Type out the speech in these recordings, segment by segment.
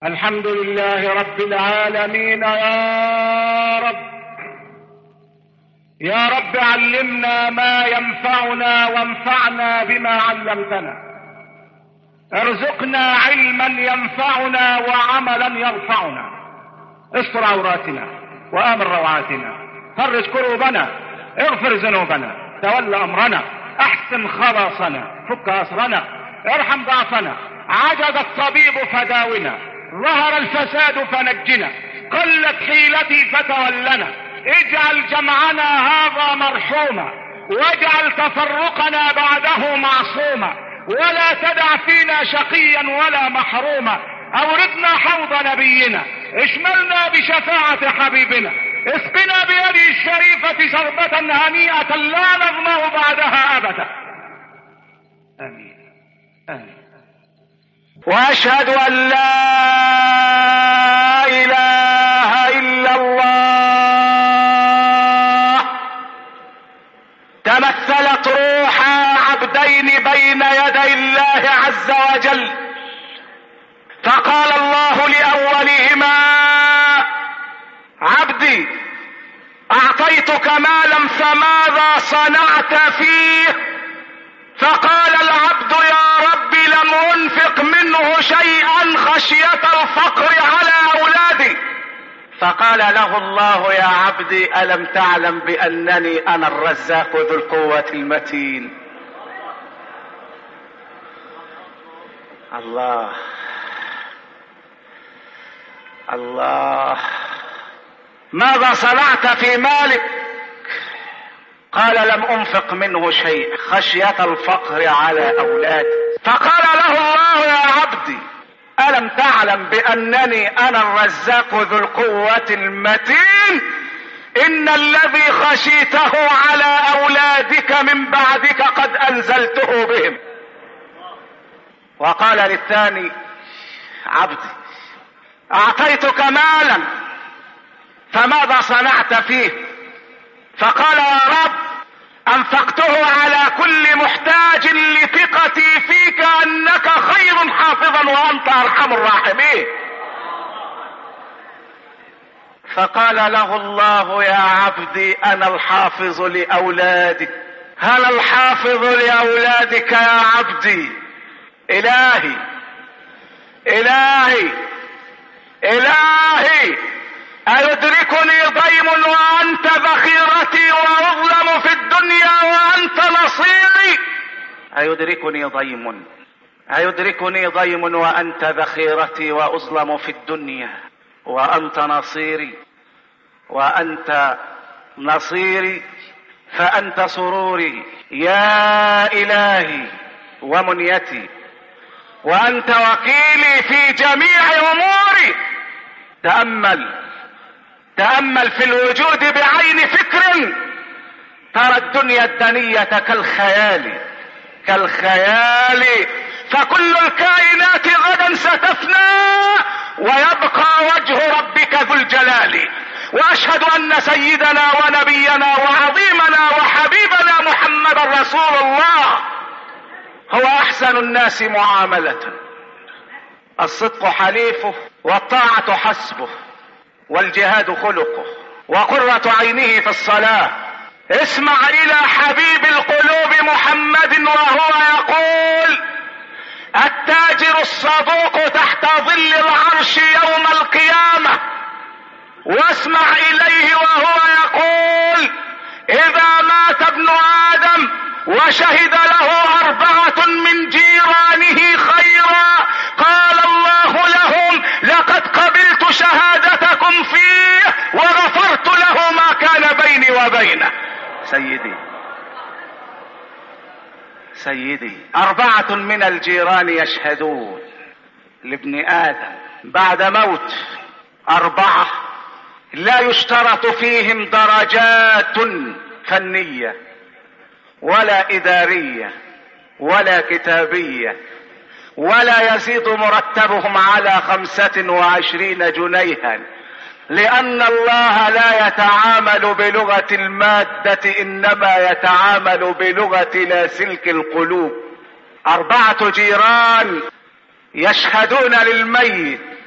الحمد لله رب العالمين. يا رب يا رب علمنا ما ينفعنا وانفعنا بما علمتنا، ارزقنا علما ينفعنا وعملا يرفعنا، استر عوراتنا وامن روعاتنا، فرج كروبنا، اغفر ذنوبنا، تول امرنا، احسن خلاصنا، فك اسرنا، ارحم ضعفنا، عجز الطبيب فداونا، ظهر الفساد فنجنا، قلت حيلتي فتولنا، اجعل جمعنا هذا مرحوما، واجعل تفرقنا بعده معصوما، ولا تدع فينا شقيا ولا محروما، اوردنا حوض نبينا، اشملنا بشفاعة حبيبنا، اسقنا بيده الشريفة شربة هنيئة لا نظمأ بعدها ابدا. امين امين. واشهد ان لا اله الا الله تمثلت روحا عبدين بين يدي الله عز وجل، فقال الله لاولهما: عبدي اعطيتك مالا فماذا صنعت فيه؟ فقال العبد: يا رب لم انفق منه شيئا خشية الفقر على اولادي. فقال له الله: يا عبدي الم تعلم بانني انا الرزاق ذو القوة المتين؟ الله الله. ماذا صنعت في مالك؟ قال: لم انفق منه شيء خشية الفقر على اولادي. فقال له الله: يا عبدي الم تعلم بانني انا الرزاق ذو القوة المتين؟ ان الذي خشيته على اولادك من بعدك قد انزلته بهم. وقال للثاني: عبدي اعطيتك مالا فماذا صنعت فيه؟ فقال: يا رب انفقته على كل محتاج لثقتي فيك انك خير حافظا وانت ارحم الراحمين. فقال له الله: يا عبدي انا الحافظ لاولادك. هل الحافظ لاولادك يا عبدي؟ الهي الهي الهي، أيدركني ضيم وأنت ذخيرتي وأظلم في الدنيا وأنت نصيري؟ أيدركني ضيم وأنت ذخيرتي وأظلم في الدنيا وأنت نصيري، وأنت نصيري فأنت سروري يا إلهي ومنيتي، وأنت وكيلي في جميع أموري. تأمل في الوجود بعين فكر، ترى الدنيا الدنية كالخيال، فكل الكائنات غدا ستفنى ويبقى وجه ربك ذو الجلال. واشهد ان سيدنا ونبينا وعظيمنا وحبيبنا محمد رسول الله هو احسن الناس معاملة، الصدق حليفه والطاعة حسبه والجهاد خلقه وقرة عينه في الصلاة. اسمع الى حبيب القلوب محمد وهو يقول: التاجر الصدوق تحت ظل العرش يوم القيامة. واسمع اليه وهو يقول: اذا مات ابن ادم وشهد له 4 من جيرانه خيرا قال الله لهم: لقد قبلت شهادتكم فيه وغفرت له ما كان بيني وبينه. سيدي 4 من الجيران يشهدون لابن آدم بعد موت 4 لا يشترط فيهم درجات فنية ولا إدارية ولا كتابية، ولا يزيد مرتبهم على 25 جنيها، لأن الله لا يتعامل بلغة المادة إنما يتعامل بلغة لاسلك القلوب. 4 جيران يشهدون للميت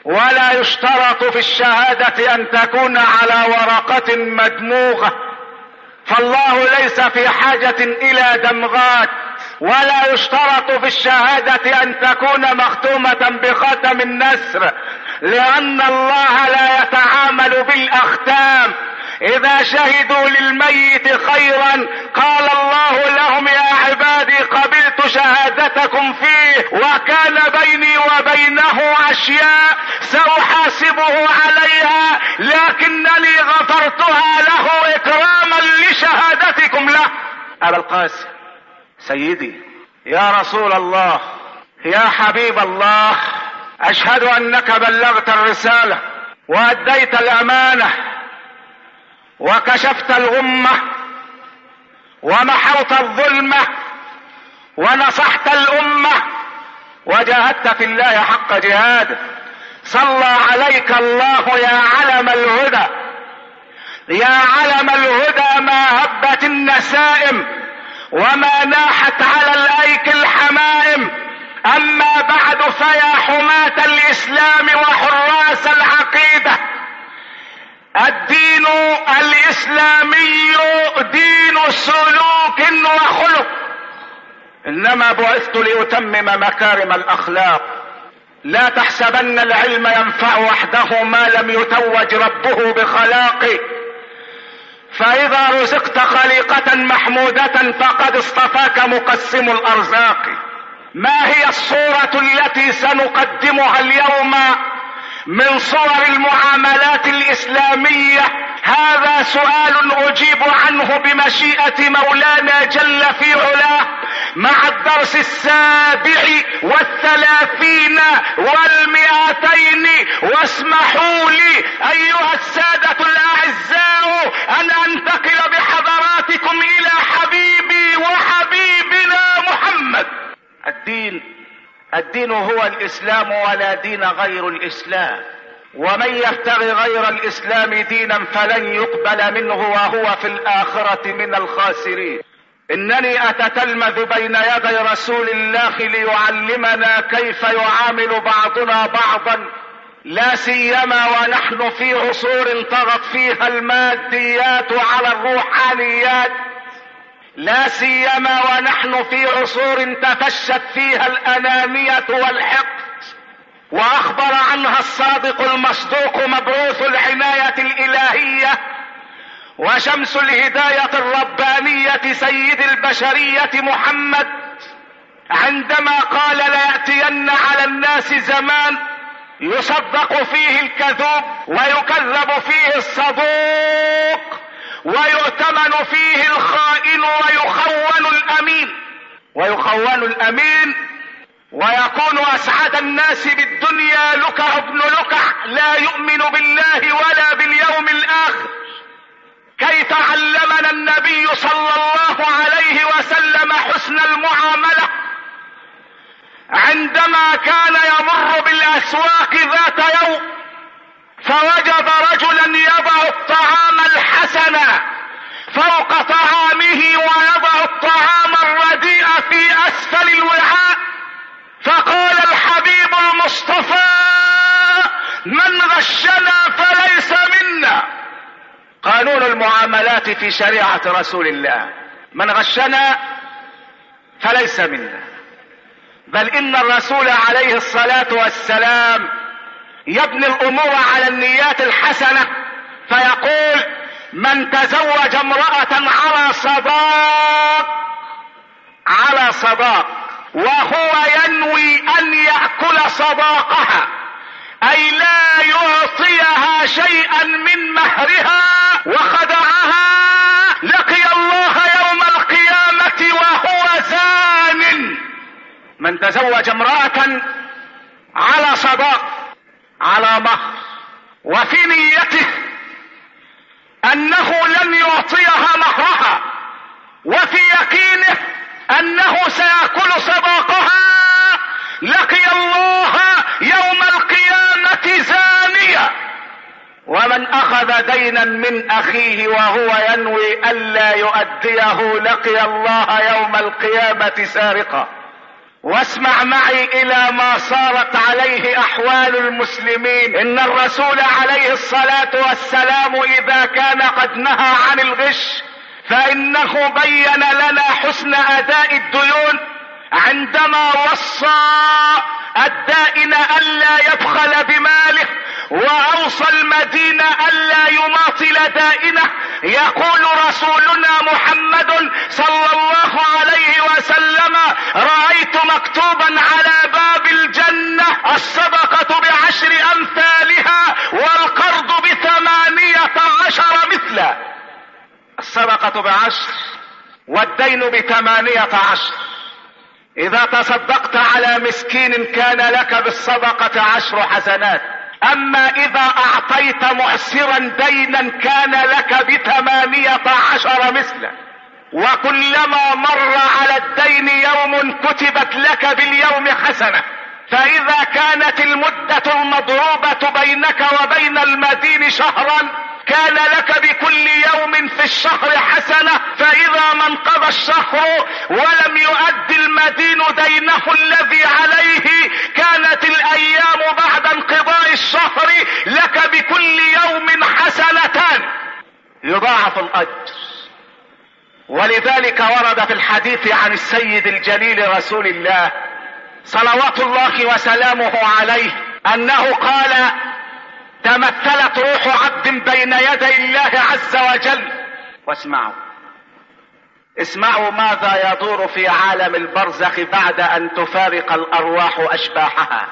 ولا يشترط في الشهادة أن تكون على ورقة مدموغة، فالله ليس في حاجة إلى دمغات. ولا يشترط في الشهادة أن تكون مختومة بختم النسر، لأن الله لا يتعامل بالأختام. إذا شهدوا للميت خيرا قال الله لهم يا عبادي قبلت شهادتكم فيه، وكان بيني وبينه أشياء سأحاسبه عليها، لكنني غفرتها له إكراما لشهادتكم له. أبا القاسم سيدي يا رسول الله يا حبيب الله، أشهد أنك بلغت الرسالة وأديت الأمانة وكشفت الغمة ومحوت الظلمة ونصحت الأمة وجاهدت في الله حق جهاده. صلى عليك الله يا علم الهدى، يا علم الهدى ما هبت النسائم وما ناحت على الأيك الحمائم. أما بعد فيا حماة الإسلام وحراس العقيدة، الدين الإسلامي دين سلوك وخلق، إنما بعثت لأتمم مكارم الأخلاق. لا تحسبن العلم ينفع وحده ما لم يتوج ربه بخلاقه، فإذا رزقت خليقة محمودة فقد اصطفاك مقسم الأرزاق. ما هي الصورة التي سنقدمها اليوم من صور المعاملات الإسلامية؟ هذا سؤال أجيب عنه بمشيئة مولانا جل في علاه مع الدرس 37 و200. واسمحوا لي أيها السادة الأعزاء أن أنتقل بحضراتكم إلى حبيبي وحبيبنا محمد. الدين هو الإسلام ولا دين غير الإسلام، ومن يبتغي غير الإسلام دينا فلن يقبل منه وهو في الآخرة من الخاسرين. إنني أتتلمذ بين يدي رسول الله ليعلمنا كيف يعامل بعضنا بعضا، لا سيما ونحن في عصور طغت فيها الماديات على الروحانيات، لا سيما ونحن في عصور تفشت فيها الأنانية والحقد، وأخبر عنها الصادق المصدوق مبعوث العناية الإلهية وشمس الهداية الربانية سيد البشرية محمد، عندما قال ليأتين على الناس زمان يصدق فيه الكذوب ويكذب فيه الصدوق ويؤتمن فيه الخائن ويخون الأمين ويكون أسعد الناس بالدنيا لكع ابن لكع لا يؤمن بالله ولا باليوم الآخر. كيف علمنا النبي صلى الله عليه وسلم حسن المعاملة عندما كان يمر بالأسواق ذات يوم فوجد رجلا يضع الطعام الحسن فوق طعامه ويضع الطعام الرديء في أسفل الوعاء، فقال الحبيب المصطفى من غشنا فليس منا. قانون المعاملات في شريعة رسول الله، من غشنا فليس منا. بل إن الرسول عليه الصلاة والسلام يبني الأمور على النيات الحسنة، فيقول من تزوج امرأة على صداق وهو ينوي أن يأكل صداقها، أي لا يعطيها شيئا من مهرها وخدعها، لقي الله يوم القيامة وهو زان. من تزوج امرأة على صداق على مهر وفي نيته أنه لن يعطيها مهرها وفي يقينه أنه سيأكل صداقها، لقي الله يوم القيامة زانيا. ومن أخذ دينا من أخيه وهو ينوي ألا يؤديه لقي الله يوم القيامة سارقا. واسمع معي الى ما صارت عليه احوال المسلمين. ان الرسول عليه الصلاة والسلام اذا كان قد نهى عن الغش فانه بين لنا حسن اداء الديون عندما وصى الدائن الا يبخل بماله، واوصى المدين الا يماطل دائنه. يقول رسولنا محمد صلى الله عليه وسلم: رأيت مكتوبا على باب الجنة: الصدقة ب10 أمثالها والقرض ب18 مثلا. الصدقة ب10 والدين ب18. اذا تصدقت على مسكين كان لك بالصدقة 10 حسنات، اما اذا اعطيت معسرا دينا كان لك ب18 مثله. وكلما مر على الدين يوم كتبت لك باليوم حسنة. فاذا كانت المدة المضروبة بينك وبين المدين شهرا كان لك بكل يوم في الشهر حسنة. فاذا ما انقضى الشهر ولم يؤد المدين دينه الذي عليه كانت الايام بعد انقضاء الشهر لك بكل يوم حسنتان، يضاعف الاجر. ولذلك ورد في الحديث عن السيد الجليل رسول الله صلوات الله وسلامه عليه انه قال: تمثلت روح عبد بين يدي الله عز وجل. اسمعوا ماذا يدور في عالم البرزخ بعد ان تفارق الارواح اشباحها.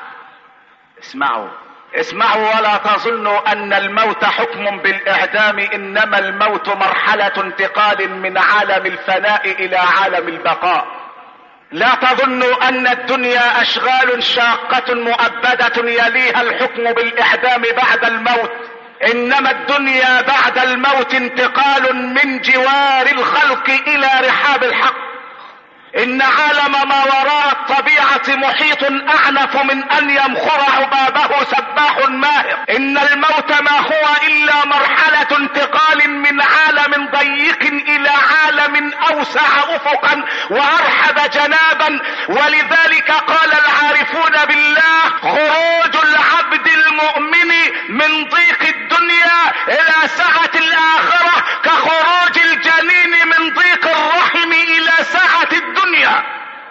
اسمعوا ولا تظنوا ان الموت حكم بالاعدام، انما الموت مرحلة انتقال من عالم الفناء الى عالم البقاء. لا تظنوا ان الدنيا اشغال شاقة مؤبدة يليها الحكم بالاعدام بعد الموت، انما الدنيا بعد الموت انتقال من جوار الخلق الى رحاب الحق. ان عالم ما وراء الطبيعة محيط اعنف من ان يمخر عبابه سباح ماهر. ان الموت ما هو الا مرحلة انتقال من عالم ضيق الى عالم اوسع افقا وارحب جنابا. ولذلك قال العارفون بالله: خروج العبد المؤمن من ضيق الدنيا الى سعة الاخرة كخروج الجنين من ضيق الرحم الى سعة الدنيا.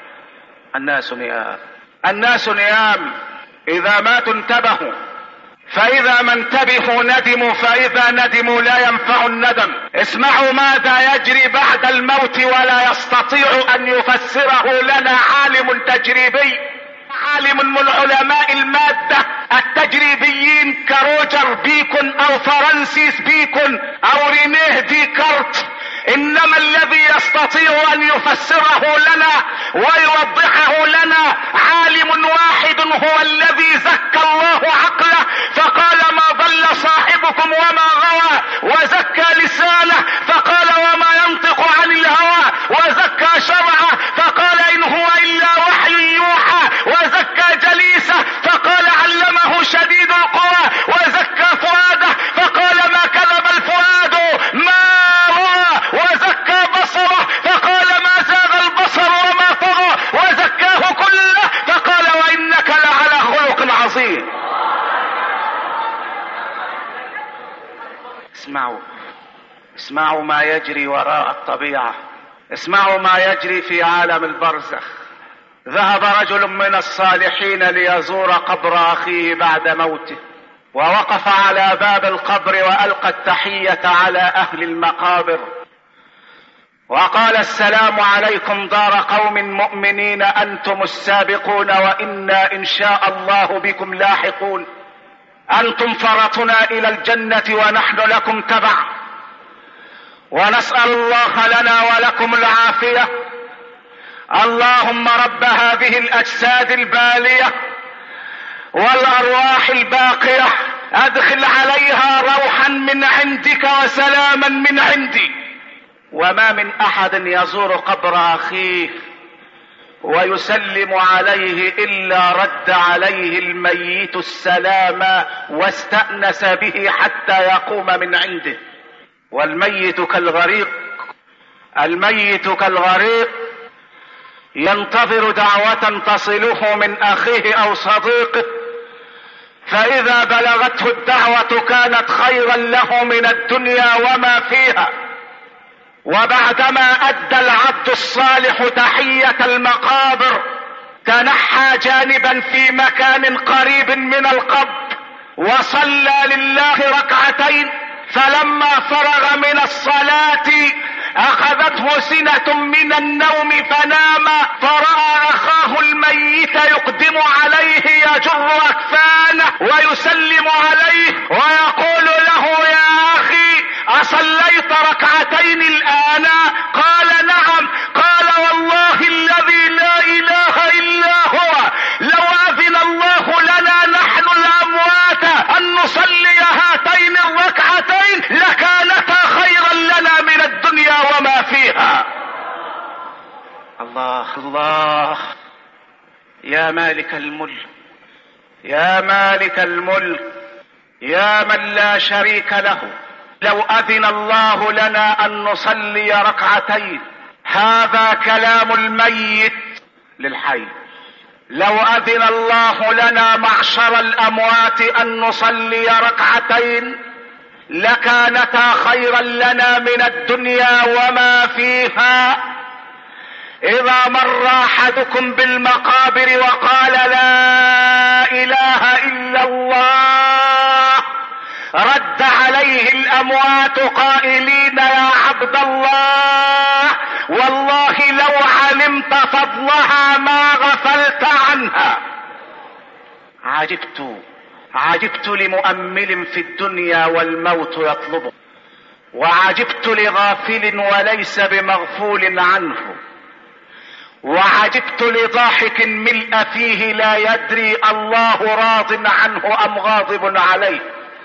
الناس نيام، اذا ماتوا انتبهوا، فاذا ما انتبهوا ندموا، فاذا ندموا لا ينفع الندم. اسمعوا ماذا يجري بعد الموت ولا يستطيع ان يفسره لنا عالم تجريبي، عالم من علماء المادة التجريبيين كروجر بيكون او فرانسيس بيكون او رينيه ديكارت. انما الذي يستطيع ان يفسره لنا ويوضحه لنا عالم واحد هو الذي زكى الله عقله فقال: ما ضل صاحبكم وما غوى. وزكى لسانه فقال: وما ينطق عن الهوى. وزكى شرعه فقال: ان هو الا وحي يوحى. وزكى جليسه فقال: علمه شديد القوى. وزكى فؤاده فقال: ما كذب الفؤاد ما رأى. وزكى بصره فقال: ما زاغ البصر وما طغى. وزكاه كله فقال: وانك لعلى خلق عظيم. اسمعوا ما يجري وراء الطبيعة. اسمعوا ما يجري في عالم البرزخ. ذهب رجل من الصالحين ليزور قبر اخيه بعد موته، ووقف على باب القبر والقى التحية على اهل المقابر وقال: السلام عليكم دار قوم مؤمنين، انتم السابقون وانا ان شاء الله بكم لاحقون. انتم فرطنا الى الجنة ونحن لكم تبع، ونسأل الله لنا ولكم العافية. اللهم رب هذه الاجساد البالية والارواح الباقية ادخل عليها روحا من عندك وسلاما من عندي. وما من احد يزور قبر اخيه ويسلم عليه الا رد عليه الميت السلام واستأنس به حتى يقوم من عنده. والميت كالغريق، الميت كالغريق ينتظر دعوة تصله من اخيه او صديقه، فاذا بلغته الدعوة كانت خيرا له من الدنيا وما فيها. وبعدما ادى العبد الصالح تحية المقابر تنحى جانبا في مكان قريب من القبر وصلى لله ركعتين، فلما فرغ من الصلاة اخذته سنة من النوم فنام، فرأى اخاه الميت يقدم عليه يجر اكفانه ويسلم عليه ويقول له: يا اخي اصليت ركعتين الان؟ قال: نعم. قال: والله الذي لا اله الا هو لو اذن الله لنا نحن الاموات ان نصلي هاتين الركعتين لكانتا خيرا لنا من الدنيا وما فيها. الله الله، يا مالك الملك، يا مالك الملك، يا من لا شريك له، لو اذن الله لنا ان نصلي ركعتين. هذا كلام الميت للحي. لو اذن الله لنا معشر الاموات ان نصلي ركعتين لكانتا خيرا لنا من الدنيا وما فيها. اذا مر احدكم بالمقابر وقال: لا اله الا الله، رد عليه الاموات قائلين: يا عبد الله، والله لو علمت فضلها ما غفلت عنها. عجبت لمؤمل في الدنيا والموت يطلبه، وعجبت لغافل وليس بمغفول عنه، وعجبت لضاحك ملء فيه لا يدري الله راض عنه ام غاضب عليه.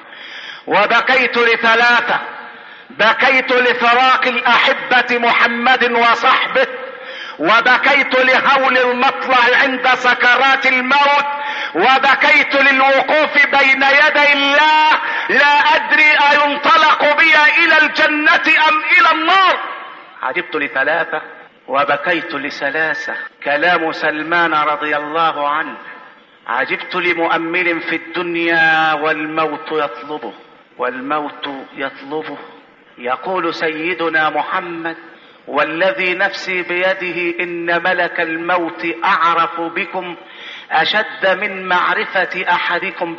وبكيت لثلاثة: بكيت لفراق الاحبة محمد وصحبه، وبكيت لهول المطلع عند سكرات الموت، وبكيت للوقوف بين يدي الله لا ادري اينطلق بي الى الجنة ام الى النار. عجبت لثلاثة وبكيت لثلاثة، كلام سلمان رضي الله عنه. عجبت لمؤمل في الدنيا والموت يطلبه، والموت يطلبه. يقول سيدنا محمد: والذي نفسي بيده إن ملك الموت أعرف بكم أشد من معرفة أحدكم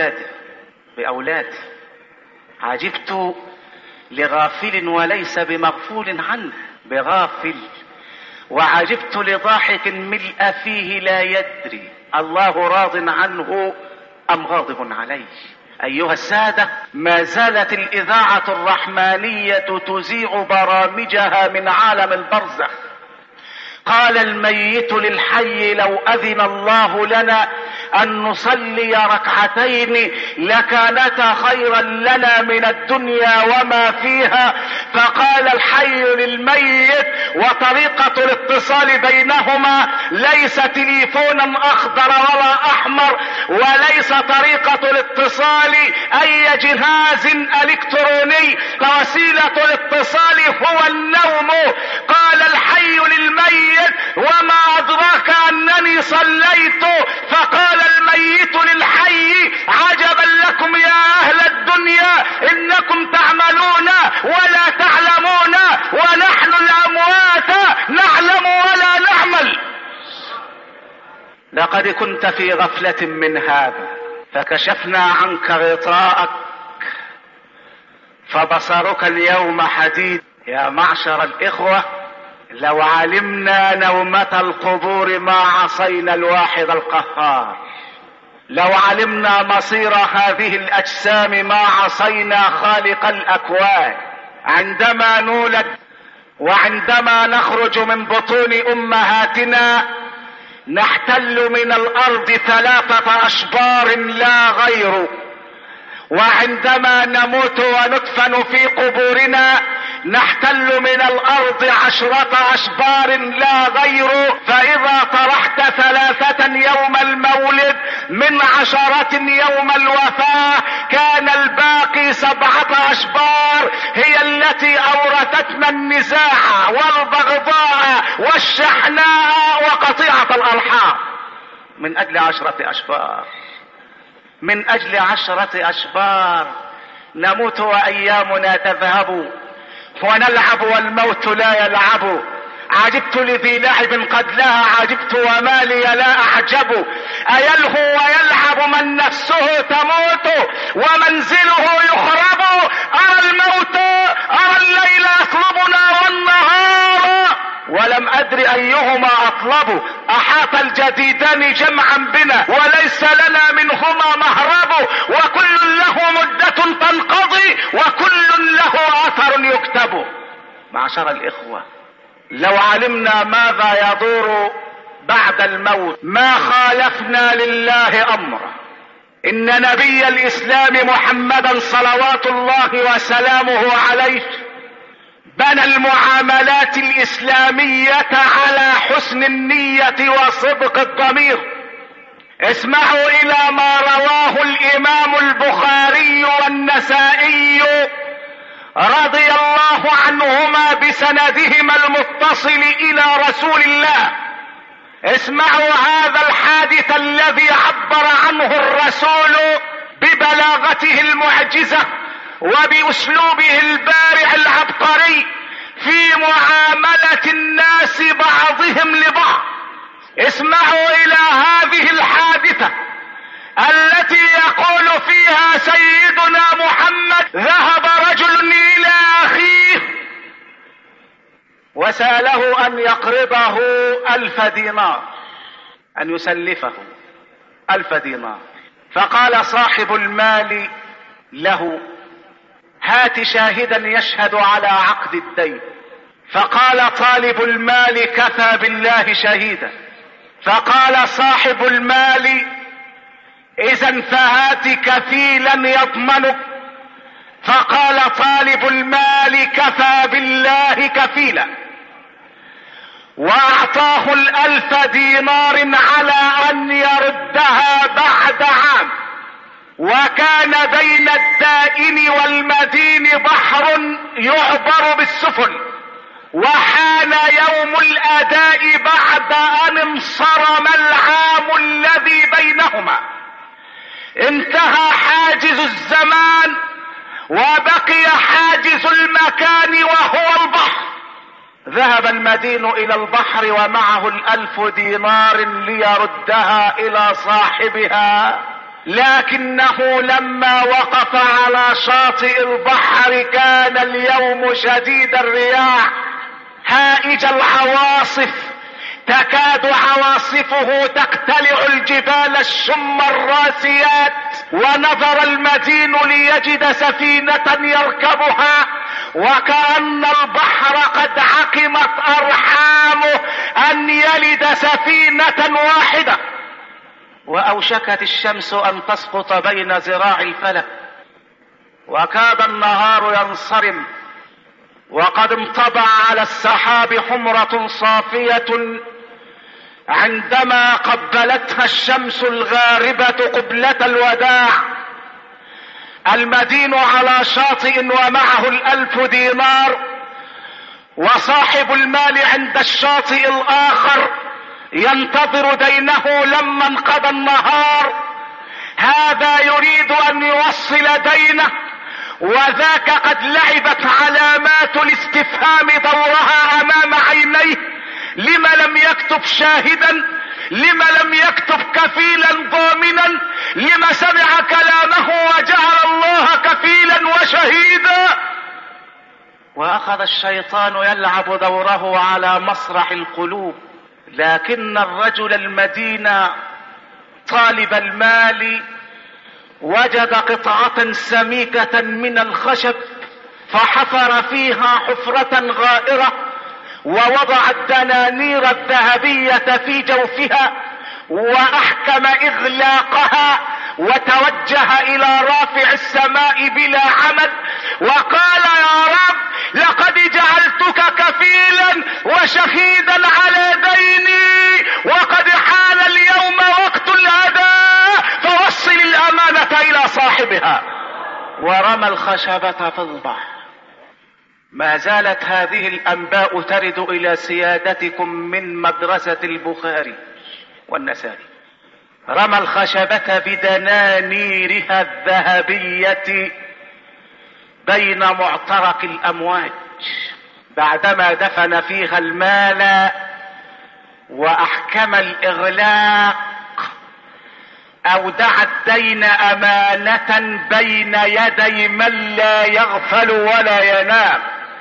بأولاده. عجبت لغافل وليس بمغفول عنه، بغافل. وعجبت لضاحك ملء فيه لا يدري الله راض عنه أم غاضب عليه. أيها السادة، ما زالت الإذاعة الرحمانية تذيع برامجها من عالم البرزخ. قال الميت للحي: لو أذن الله لنا أن نصلي ركعتين لكانتا خيرا لنا من الدنيا وما فيها. فقال الحي للميت، وطريقة الاتصال بينهما ليس تليفونا أخضر ولا أحمر، وليس طريقة الاتصال أي جهاز إلكتروني، فوسيلة الاتصال هو النوم. قال الحي للميت: وما أدراك أنني صليت؟ فقال الميت للحي: عجبا لكم يا أهل الدنيا، إنكم تعملون ولا تعلمون، ونحن الأموات نعلم ولا نعمل. لقد كنت في غفلة من هذا، فكشفنا عنك غطاءك فبصرك اليوم حديد. يا معشر الإخوة، لو علمنا نومة القبور ما عصينا الواحد القهار. لو علمنا مصير هذه الأجسام ما عصينا خالق الأكوان. عندما نولد وعندما نخرج من بطون أمهاتنا نحتل من الأرض 3 أشبار لا غير، وعندما نموت وندفن في قبورنا نحتل من الأرض 10 أشبار لا غير. فإذا طرحت 3 يوم المولد من 10 يوم الوفاة، كان الباقي 7 أشبار هي التي أورثتنا النزاع والبغضاء والشحناء وقطيعة الأرحام. من أجل 10 أشبار، من أجل 10 أشبار نموت وأيامنا تذهب ونلعب والموت لا يلعب. عجبت لذي لعب قد لها عجبت وما لي لا أعجب. أيلهو ويلعب من نفسه تموت ومنزله يخرب. أرى الموت أرى الليل يطلبنا والنهار ولم أدر أيهما أطلب. أحاط الجديدان جمعا بنا وليس لنا منهما مهرب. وكل له مدة تنقضي وكل له أثر يكتب. معشر الإخوة، لو علمنا ماذا يدور بعد الموت ما خالفنا لله أمره. إن نبي الإسلام محمدا صلوات الله وسلامه عليه بنى المعاملات الإسلامية على حسن النية وصدق الضمير. اسمعوا إلى ما رواه الإمام البخاري والنسائي رضي الله عنهما بسندهما المتصل إلى رسول الله. اسمعوا هذا الحادث الذي عبر عنه الرسول ببلاغته المعجزة وبأسلوبه البارع العبقري في معاملة الناس بعضهم لبعض. اسمعوا إلى هذه الحادثة التي يقول فيها سيدنا محمد: ذهب رجل إلى أخيه وسأله أن يقرضه 1000 دينار، أن يسلفه 1000 دينار. فقال صاحب المال له: هات شاهدا يشهد على عقد الدين. فقال طالب المال: كفى بالله شهيدا. فقال صاحب المال: إذن فهات كفيلا يضمنك. فقال طالب المال: كفى بالله كفيلا. وأعطاه 1000 دينار على أن يردها بعد عام. وكان بين الدائن والمدين بحر يعبر بالسفن، وحان يوم الأداء بعد أن انصرم العام الذي بينهما. انتهى حاجز الزمان وبقي حاجز المكان وهو البحر. ذهب المدين إلى البحر ومعه 1000 دينار ليردها إلى صاحبها، لكنه لما وقف على شاطئ البحر كان اليوم شديد الرياح هائج العواصف، تكاد عواصفه تقتلع الجبال الشم الراسيات. ونظر المدين ليجد سفينة يركبها، وكأن البحر قد عقمت أرحامه أن يلد سفينة واحدة. وأوشكت الشمس أن تسقط بين ذراع الفلك، وكاد النهار ينصرم، وقد انطبع على السحاب حمرة صافية عندما قبلتها الشمس الغاربة قبلة الوداع. المدين على شاطئ ومعه 1000 دينار، وصاحب المال عند الشاطئ الآخر ينتظر دينه لما انقضى النهار. هذا يريد أن يوصل دينه، وذاك قد لعبت علامات الاستفهام دورها أمام عينيه. لم لم يكتب شاهدا؟ لم لم يكتب كفيلا ضامنا؟ لم سمع كلامه وجعل الله كفيلا وشهيدا؟ وأخذ الشيطان يلعب دوره على مسرح القلوب، لكن الرجل المدين طالب المال وجد قطعة سميكة من الخشب فحفر فيها حفرة غائرة، ووضع الدنانير الذهبية في جوفها وأحكم إغلاقها، وتوجه إلى رافع السماء بلا عمد وقال: يا رب، لقد جعلتك كفيلا وشهيدا على ديني، وقد حان اليوم وقت الأداء، صاحبها ورمى الخشبة في البحر. ما زالت هذه الأنباء ترد إلى سيادتكم من مدرسة البخاري والنسائي. رمى الخشبة بدنانيرها الذهبية بين معترك الأمواج بعدما دفن فيها المال وأحكم الإغلاق، أودع الدين أمانة بين يدي من لا يغفل ولا ينام.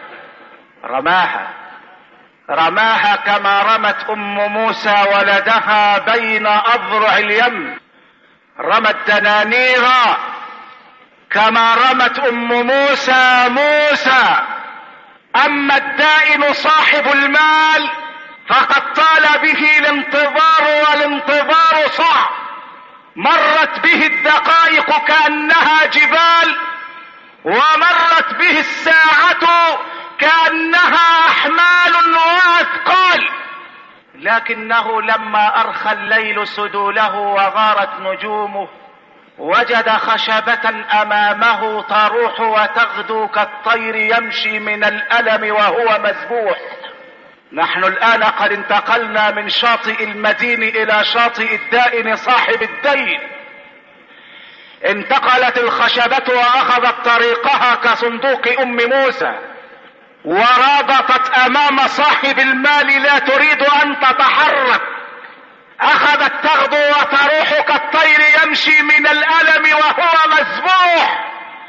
رماها كما رمت أم موسى ولدها بين أضرع اليم. رمى الدنانير كما رمت أم موسى. أما الدائن صاحب المال فقد طال به الانتظار، والانتظار صعب. مرت به الدقائق كأنها جبال، ومرت به الساعة كأنها أحمال وأثقال، لكنه لما أرخى الليل سدوله وغارت نجومه وجد خشبة أمامه تروح وتغدو كالطير يمشي من الألم وهو مذبوح. نحن الآن قد انتقلنا من شاطئ المدين إلى شاطئ الدائن صاحب الدين. انتقلت الخشبة وأخذت طريقها كصندوق أم موسى، ورابطت أمام صاحب المال لا تريد أن تتحرك. أخذت تغدو وتروح كالطير يمشي من الألم وهو مذبوح.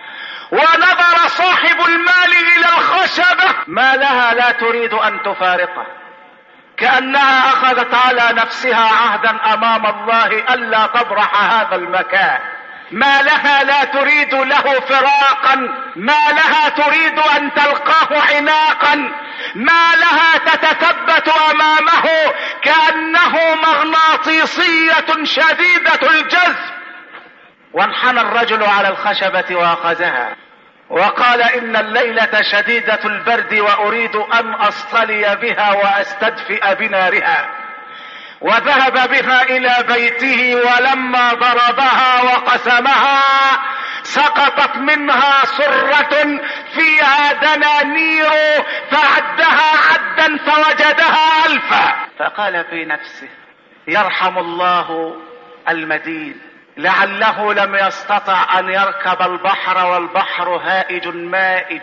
ونظر صاحب المال إلى الخشبة، ما لها لا تريد أن تفارقه، كأنها أخذت على نفسها عهدا أمام الله ألا تبرح هذا المكان. ما لها لا تريد له فراقا، ما لها تريد أن تلقاه عناقا، ما لها تتثبت أمامه كأنه مغناطيسية شديدة الجذب. وانحنى الرجل على الخشبة وأخذها وقال: إن الليلة شديدة البرد وأريد أن أصطلي بها وأستدفئ بنارها. وذهب بها إلى بيته، ولما ضربها وقسمها سقطت منها سرة فيها دنانير، فعدها عدا فوجدها ألفا. فقال في نفسه: يرحم الله المدين، لعله لم يستطع أن يركب البحر والبحر هائج مائج،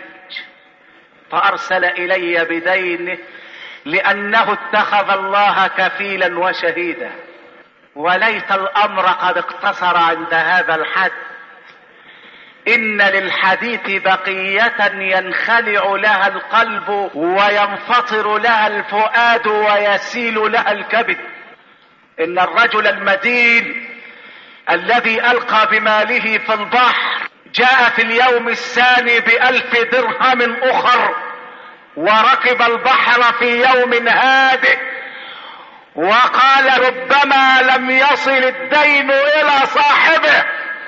فأرسل إلي بدينه لأنه اتخذ الله كفيلا وشهيدا. وليت الأمر قد اقتصر عند هذا الحد. إن للحديث بقية ينخلع لها القلب وينفطر لها الفؤاد ويسيل لها الكبد. إن الرجل المدين الذي ألقى بماله في البحر جاء في اليوم الثاني ب1000 درهم أخر، وركب البحر في يوم هادئ، وقال: ربما لم يصل الدين إلى صاحبه.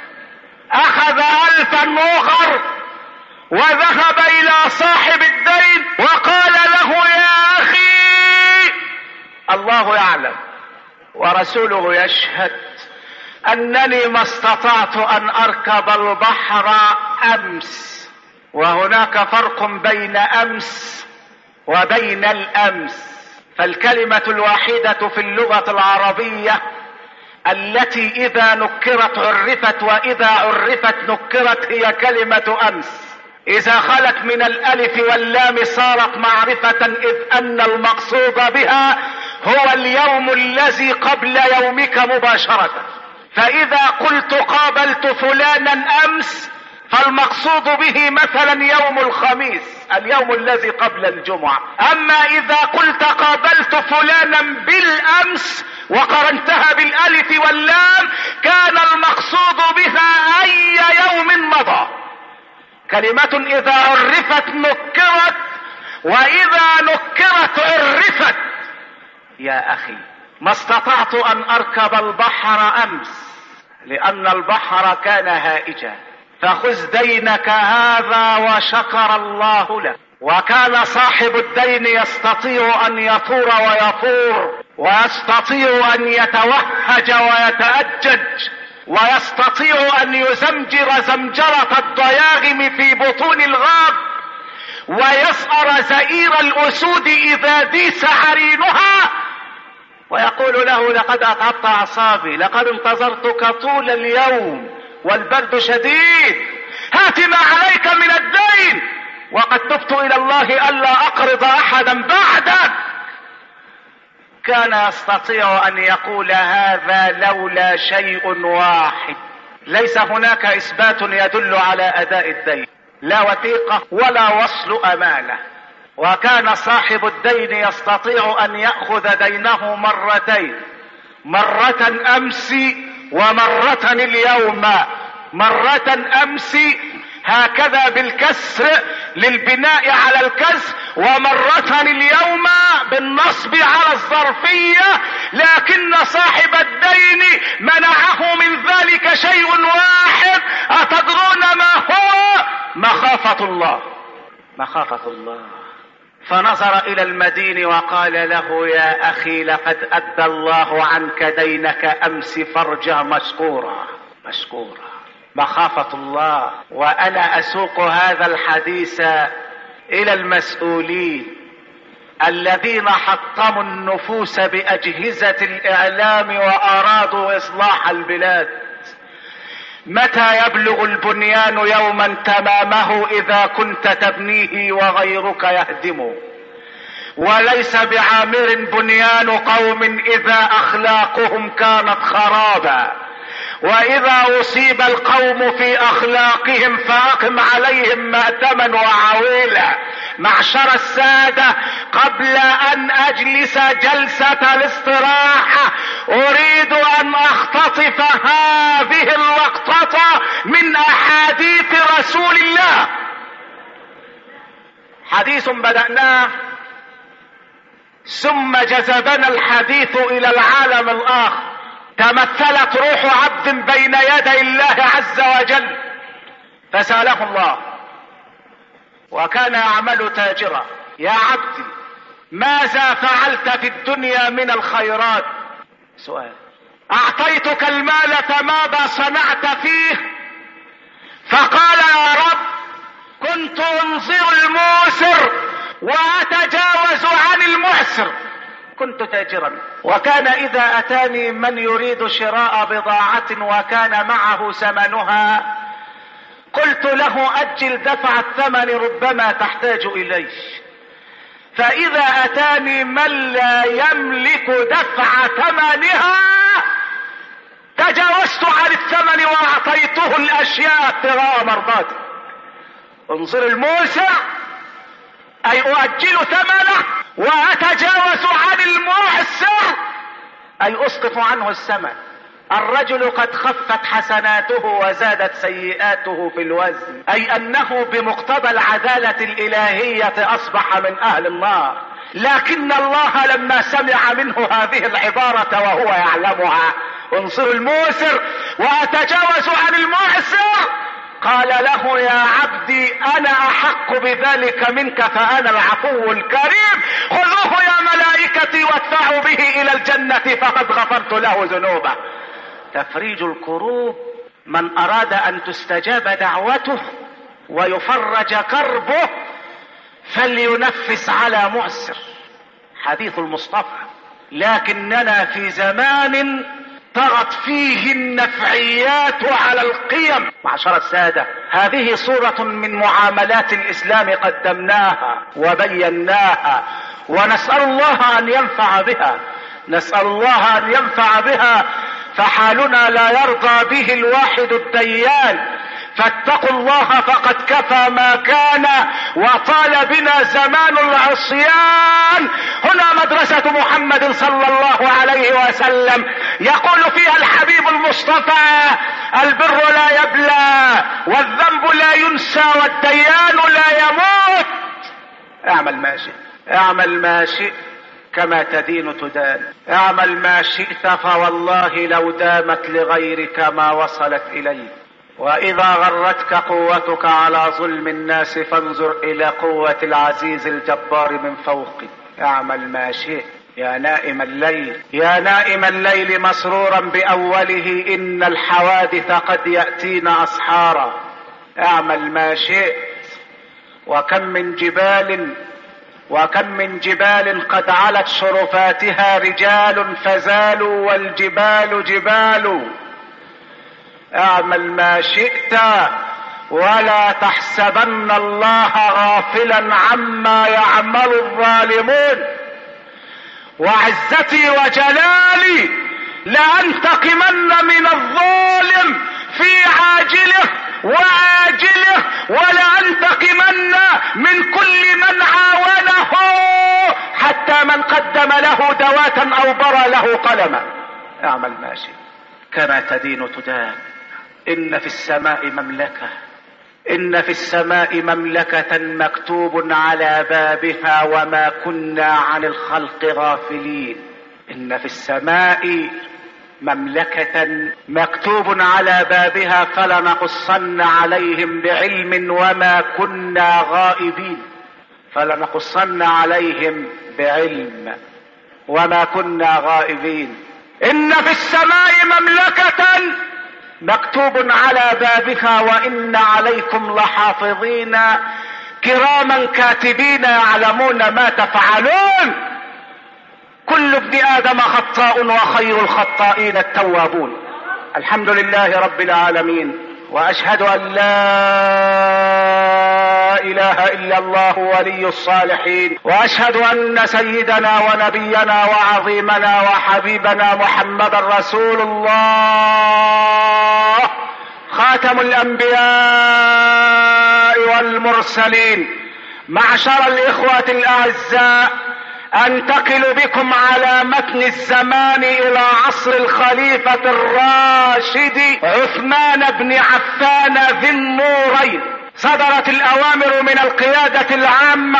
أخذ 1000 أخر وذهب إلى صاحب الدين وقال له: يا أخي، الله يعلم ورسوله يشهد أنني ما استطعت أن أركب البحر أمس. وهناك فرق بين أمس وبين الأمس. فالكلمة الواحدة في اللغة العربية التي إذا نكرت عرفت، وإذا عرفت نكرت، هي كلمة أمس. إذا خلت من الألف واللام صارت معرفة، إذ أن المقصود بها هو اليوم الذي قبل يومك مباشرة. فإذا قلت قابلت فلانا أمس فالمقصود به مثلا يوم الخميس، اليوم الذي قبل الجمعة. أما إذا قلت قابلت فلانا بالأمس وقرنتها بالألف واللام كان المقصود بها أي يوم مضى. كلمة إذا عرفت نكرت، وإذا نكرت عرفت. يا أخي، ما استطعت أن أركب البحر أمس لأن البحر كان هائجا، فخذ دينك هذا. وشكر الله له. وكان صاحب الدين يستطيع أن يثور ويفور، ويستطيع أن يتوهج ويتأجج، ويستطيع ان يزمجر زمجرة الضياغم في بطون الغاب، ويسأر زئير الاسود اذا ديس عرينها، ويقول له لقد اتعبت اعصابي، لقد انتظرتك طول اليوم والبرد شديد، هات ما عليك من الدين، وقد تبت الى الله الا اقرض احدا بعدك. كان يستطيع ان يقول هذا لولا شيء واحد: ليس هناك اثبات يدل على اداء الدين، لا وثيقة ولا وصل امانة. وكان صاحب الدين يستطيع ان يأخذ دينه مرتين، مرة امس ومرة اليوم، مرة امس هكذا بالكسر للبناء على الكسر، ومرة اليوم بالنصب على الظرفية، لكن صاحب الدين منعه من ذلك شيء واحد، أتدرون ما هو؟ مخافة الله. مخافة الله. فنظر إلى المدين وقال له يا أخي لقد أدى الله عنك دينك أمس، فارجع مشكورا مشكورا. مخافة الله. وأنا أسوق هذا الحديث إلى المسؤولين الذين حطموا النفوس بأجهزة الإعلام وأرادوا إصلاح البلاد. متى يبلغ البنيان يوما تمامه إذا كنت تبنيه وغيرك يهدمه؟ وليس بعامر بنيان قوم إذا أخلاقهم كانت خرابا، وإذا أصيب القوم في أخلاقهم فأقم عليهم مأتما وعويلا. معشر السادة، قبل أن أجلس جلسة الاستراحة أريد أن أختطف هذه اللقطة من أحاديث رسول الله. حديث بدأناه ثم جذبنا الحديث إلى العالم الآخر. تمثلت روح عبد بين يدي الله عز وجل فسأله الله، وكان يعمل تاجرا: يا عبدي ماذا فعلت في الدنيا من الخيرات؟ سؤال. أعطيتك المال فماذا صنعت فيه؟ فقال يا رب كنت أنظر الموسر وأتجاوز عن المعسر. كنت تاجرا، وكان إذا أتاني من يريد شراء بضاعة وكان معه ثمنها قلت له أجل دفع الثمن ربما تحتاج إليه. فإذا أتاني من لا يملك دفع ثمنها تجاوزت عن الثمن وأعطيته الأشياء ابتغاء مرضاته. انظر الموسع أي أؤجل ثمنه، وأتجاوز عن المعسر أي أسقط عنه الثمن. الرجل قد خفت حسناته وزادت سيئاته في الوزن، أي أنه بمقتضى العدالة الإلهية أصبح من أهل النار. لكن الله لما سمع منه هذه العبارة وهو يعلمها: انصر الموسر وأتجاوز عن المعسر، قال له يا عبدي أنا أحق بذلك منك فأنا العفو الكريم، خذوه يا ملائكتي وادفعوا به إلى الجنة فقد غفرت له ذنوبه. تفريج الكروب، من أراد أن تستجاب دعوته ويفرج كربه فلينفس على معسر. حديث المصطفى. لكننا في زمان طغت فيه النفعيات على القيم. معشر السادة، هذه صورة من معاملات الإسلام قدمناها وبيناها، ونسأل الله أن ينفع بها، نسأل الله أن ينفع بها. فحالنا لا يرضى به الواحد الديان، فاتقوا الله فقد كفى ما كان وطال بنا زمان العصيان. هنا مدرسة محمد صلى الله عليه وسلم يقول فيها الحبيب المصطفى: البر لا يبلى والذنب لا ينسى والديان لا يموت. اعمل ما شئت، اعمل ما شئت كما تدين تدان، اعمل ما شئت فوالله لو دامت لغيرك ما وصلت إليك. وإذا غرتك قوتك على ظلم الناس فانظر إلى قوة العزيز الجبار من فوقك. اعمل ما شئت يا نائم الليل، يا نائم الليل مسرورا بأوله، إن الحوادث قد يأتين أسحارا. اعمل ما شئت. وكم من جبال قد علت شرفاتها رجال فزالوا والجبال جبال. اعمل ما شئت ولا تحسبن الله غافلا عما يعمل الظالمون. وعزتي وجلالي لأنتقمن من الظالم في عاجله وآجله، ولأنتقمن من كل من عاونه حتى من قدم له دواة أو برى له قلما. اعمل ما شئت. كما تدين تدان. إن في السماء مملكة مكتوب على بابها وما كنا عن الخلق غافلين. إن في السماء مملكة مكتوب على بابها فلنقصن عليهم بعلم وما كنا غائبين. فلنقصن عليهم بعلم وما كنا غائبين. إن في السماء مملكة مكتوب على بابها وإن عليكم لحافظين كراما كاتبين يعلمون ما تفعلون. كل ابن آدم خطاء وخير الخطائين التوابون. الحمد لله رب العالمين، وأشهد أن لا إله إلا الله ولي الصالحين، وأشهد أن سيدنا ونبينا وعظيمنا وحبيبنا محمد رسول الله خاتم الأنبياء والمرسلين. معشر الإخوة الأعزاء، أنتقل بكم على متن الزمان إلى عصر الخليفة الراشد عثمان بن عفان ذي النورين. صدرت الأوامر من القيادة العامة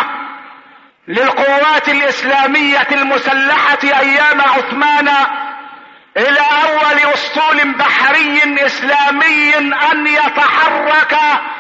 للقوات الإسلامية المسلحة أيام عثمان إلى أول أسطول بحري إسلامي أن يتحرك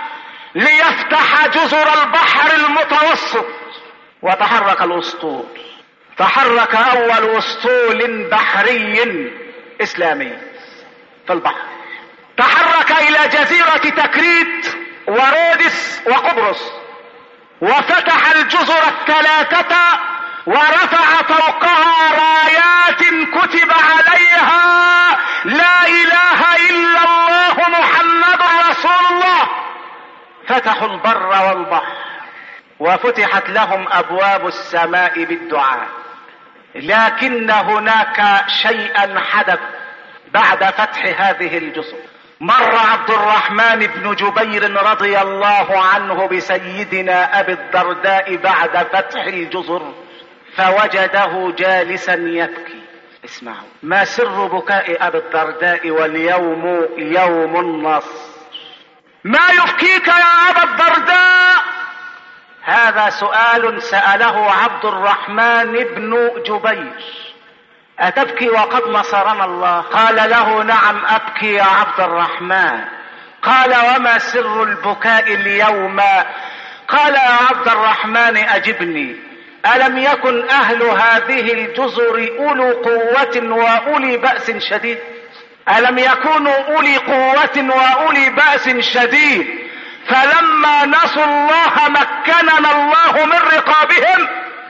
ليفتح جزر البحر المتوسط. وتحرك الأسطول. تحرك أول أسطول بحري إسلامي في البحر. تحرك إلى جزيرة تكريت ورودس وقبرص، وفتح الجزر الثلاثة ورفع فوقها رايات كتب عليها لا إله إلا الله محمد رسول الله. فتحوا البر والبحر وفتحت لهم أبواب السماء بالدعاء. لكن هناك شيئا حدث بعد فتح هذه الجزر. مر عبد الرحمن بن جبير رضي الله عنه بسيدنا أبي الدرداء بعد فتح الجزر فوجده جالسا يبكي. اسمعوا ما سر بكاء أبي الدرداء واليوم يوم النصر. ما يبكيك يا أبا الدرداء؟ هذا سؤال سأله عبد الرحمن بن جبير. أتبكي وقد نصرنا الله؟ قال له نعم أبكي يا عبد الرحمن. قال وما سر البكاء اليوم؟ قال يا عبد الرحمن أجبني، ألم يكن أهل هذه الجزر أولو قوة وأولي بأس شديد؟ ألم يكونوا أولي قوة وأولي بأس شديد فلما نسوا الله مكننا الله من رقابهم؟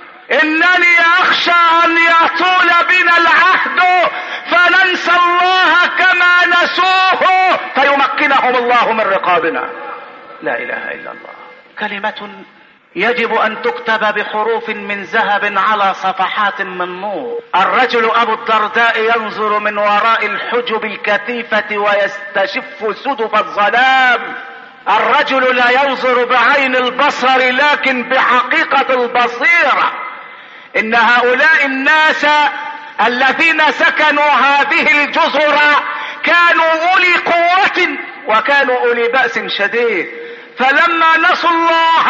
إنني أخشى أن يطول بنا العهد فننسى الله كما نسوه فيمكنهم الله من رقابنا. لا إله إلا الله. كلمة يجب أن تكتب بحروف من ذهب على صفحات من نور. الرجل أبو الدرداء ينظر من وراء الحجب الكثيفة ويستشف سدف الظلام. الرجل لا ينظر بعين البصر لكن بحقيقة البصيرة. إن هؤلاء الناس الذين سكنوا هذه الجزر كانوا أولي قوة وكانوا أولي بأس شديد، فلما نسوا الله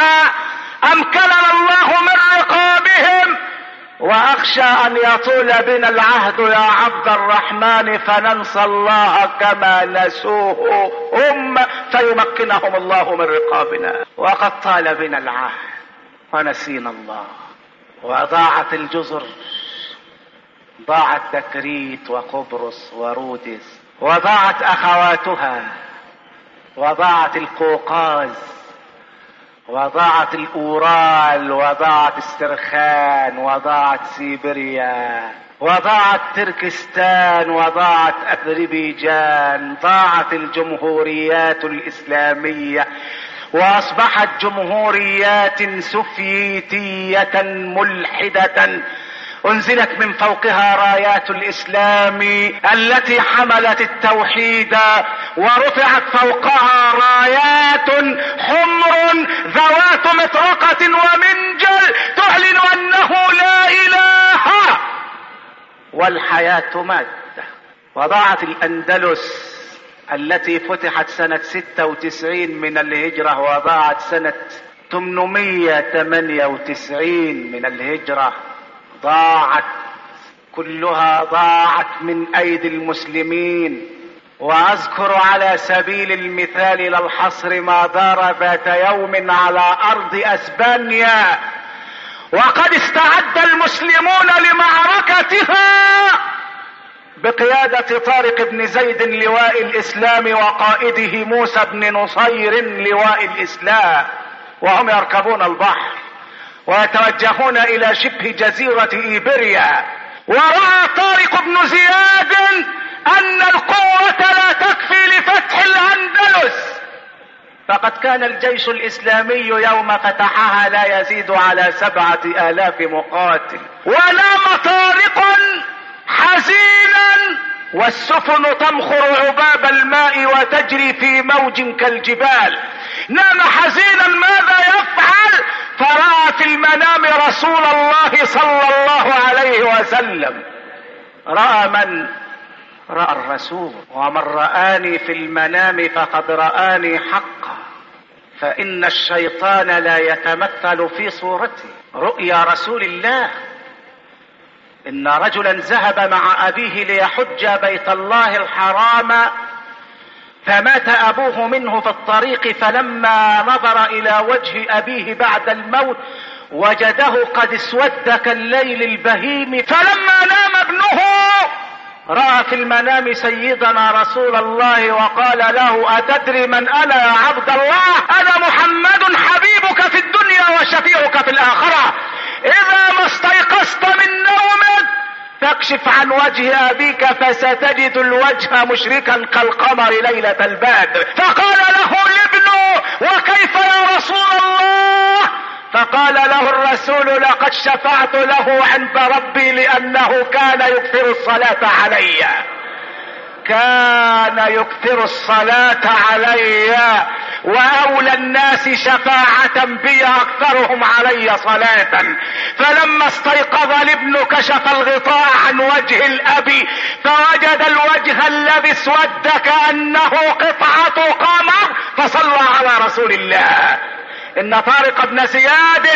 أمكننا الله من رقابهم. وأخشى أن يطول بنا العهد يا عبد الرحمن فننسى الله كما نسوه هم فيمكنهم الله من رقابنا. وقد طال بنا العهد ونسينا الله وضاعت الجزر ضاعت تكريت وقبرص ورودس، وضاعت اخواتها، وضاعت القوقاز، وضاعت الاورال، وضاعت استرخان، وضاعت سيبيريا، وضاعت تركستان، وضاعت اذربيجان، ضاعت الجمهوريات الاسلامية، واصبحت جمهوريات سوفيتية ملحدة انزلت من فوقها رايات الاسلام التي حملت التوحيد، ورفعت فوقها رايات حمر ذوات مطرقة ومنجل تعلن انه لا اله والحياة مادة. وضاعت الاندلس التي فتحت سنة 96 من الهجرة، وضاعت سنة 898 من الهجرة، ضاعت كلها، ضاعت من ايدي المسلمين. واذكر على سبيل المثال للحصر ما دار ذات يوم على ارض اسبانيا، وقد استعد المسلمون لمعركتها بقيادة طارق بن زيد لواء الاسلام، وقائده موسى بن نصير لواء الاسلام، وهم يركبون البحر ويتوجهون الى شبه جزيرة ايبيريا. ورأى طارق بن زياد ان القوة لا تكفي لفتح الاندلس، فقد كان الجيش الاسلامي يوم فتحها لا يزيد على 7,000 مقاتل. ونام طارق حزينا والسفن تمخر عباب الماء وتجري في موج كالجبال. نام حزينا، ماذا يفعل؟ فرأى في المنام رسول الله صلى الله عليه وسلم. رأى من؟ رأى الرسول. ومن رآني في المنام فقد رآني حقا، فإن الشيطان لا يتمثل في صورتي. رؤيا رسول الله. إن رجلا ذهب مع أبيه ليحج بيت الله الحرام، فمات أبوه منه في الطريق، فلما نظر إلى وجه أبيه بعد الموت وجده قد اسود كالليل البهيم. فلما نام ابنه رأى في المنام سيدنا رسول الله وقال له: أتدري من أنا يا عبد الله؟ أنا محمد حبيبك في الدنيا وشفيعك في الآخرة. إذا ما استيقظت من نومك فاكشف عن وجه أبيك فستجد الوجه مشركا كالقمر ليلة البدر. فقال له الابن: وكيف يا رسول الله؟ فقال له الرسول: لقد شفعت له عند ربي لأنه كان يكثر الصلاة علي، كان يكثر الصلاة علي، وأولى الناس شفاعة بي أكثرهم علي صلاة. فلما استيقظ الابن كشف الغطاء عن وجه الأب فوجد الوجه الذي اسود كأنه قطعة قمر، فصلى على رسول الله. إن طارق بن زياد،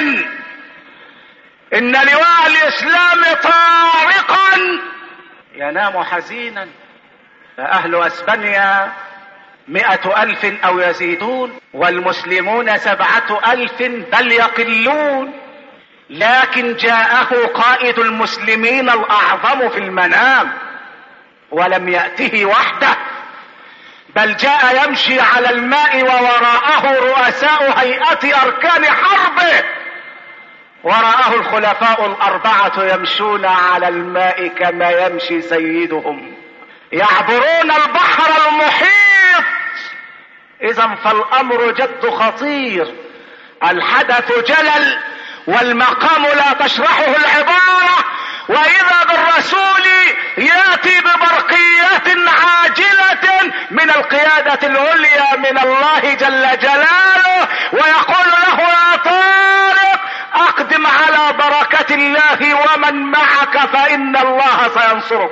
إن لواء الإسلام طارقا ينام حزينا، فأهل أسبانيا 100,000 أو يزيدون، والمسلمون 7,000 بل يقلون. لكن جاءه قائد المسلمين الأعظم في المنام، ولم يأته وحده، بل جاء يمشي على الماء ووراءه رؤساء هيئة أركان حربه، وراءه الخلفاء الأربعة يمشون على الماء كما يمشي سيدهم، يعبرون البحر المحيط. إذا فالأمر جد خطير، الحدث جلل، والمقام لا تشرحه العبارة. وإذا بالرسول يأتي ببرقيات عاجلة من القيادة العليا من الله جل جلاله، ويقول له: يا طارق أقدم على بركة الله ومن معك فإن الله سينصرك.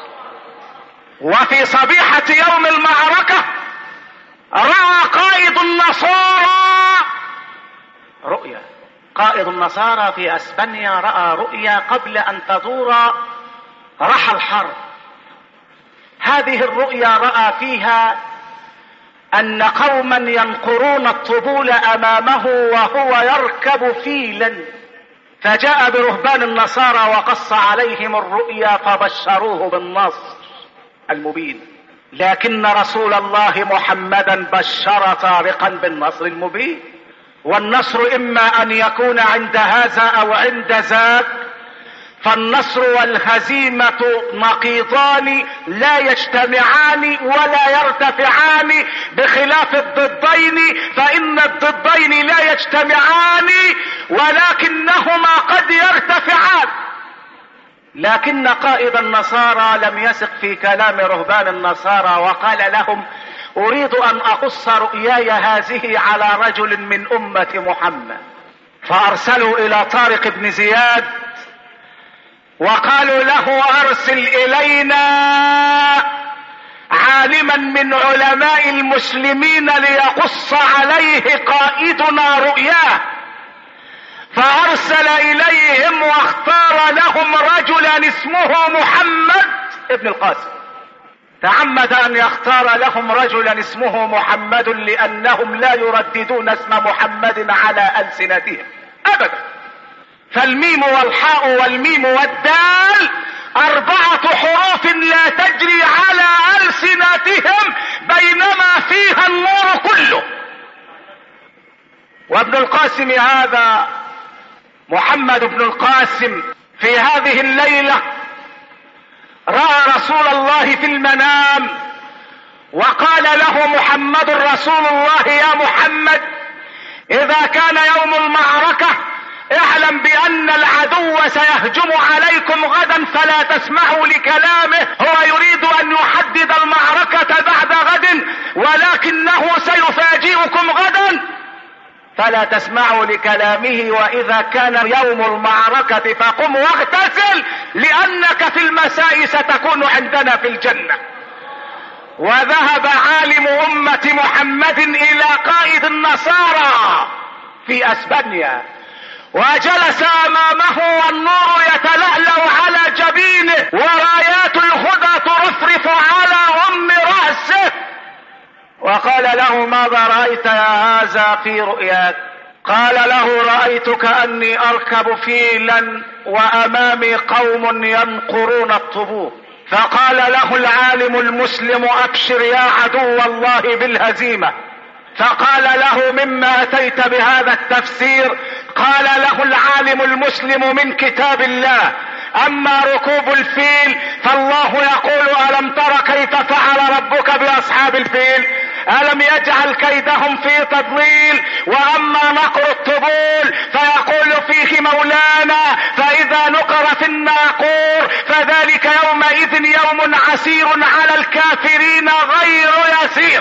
وفي صبيحة يوم المعركة رأى قائد النصارى رؤيا. قائد النصارى في اسبانيا رأى رؤيا قبل ان تدور رحى الحرب. هذه الرؤيا رأى فيها ان قوما ينقرون الطبول امامه وهو يركب فيلا فجاء برهبان النصارى وقص عليهم الرؤيا فبشروه بالنصر المبين. لكن رسول الله محمدا بشر طارقا بالنصر المبين. والنصر اما ان يكون عند هذا او عند ذاك، فالنصر والهزيمة نقيضان لا يجتمعان ولا يرتفعان، بخلاف الضدين فإن الضدين لا يجتمعان ولكنهما قد يرتفعان. لكن قائد النصارى لم يثق في كلام رهبان النصارى وقال لهم: أريد أن أقص رؤياي هذه على رجل من أمة محمد. فأرسلوا إلى طارق بن زياد وقالوا له: أرسل إلينا عالما من علماء المسلمين ليقص عليه قائدنا رؤياه. فأرسل إليهم واختار لهم رجلا اسمه محمد ابن القاسم. تعمد أن يختار لهم رجلا اسمه محمد لأنهم لا يرددون اسم محمد على ألسنتهم أبدا. فالميم والحاء والميم والدال 4 حروف لا تجري على ألسنتهم، بينما فيها النور كله. وابن القاسم هذا محمد بن القاسم في هذه الليلة رأى رسول الله في المنام وقال له محمد رسول الله: يا محمد، إذا كان يوم المعركة اعلم بأن العدو سيهجم عليكم غدا، فلا تسمعوا لكلامه. هو يريد أن يحدد المعركة بعد غد ولكنه سيفاجئكم غدا، فلا تسمعوا لكلامه. وإذا كان يوم المعركة فقم واغتسل، لأنك في المساء ستكون عندنا في الجنة. وذهب عالم أمة محمد إلى قائد النصارى في أسبانيا وجلس أمامه والنور يتلألأ على جبينه ورايات الهدى ترفرف على رأسه، وقال له: ماذا رأيت يا هذا في رؤياك؟ قال له: رأيت كأني أركب فيلا وأمامي قوم ينقرون الطبوع. فقال له العالم المسلم: أبشر يا عدو الله بالهزيمة. فقال له: مما أتيت بهذا التفسير؟ قال له العالم المسلم: من كتاب الله. أما ركوب الفيل فالله يقول: ألم تر كيف فعل ربك بأصحاب الفيل؟ ألم يجعل كيدهم في تضليل؟ وأما نقر الطبول فيقول فيه مولانا: فإذا نقر في الناقور فذلك يومئذ يوم عسير على الكافرين غير يسير.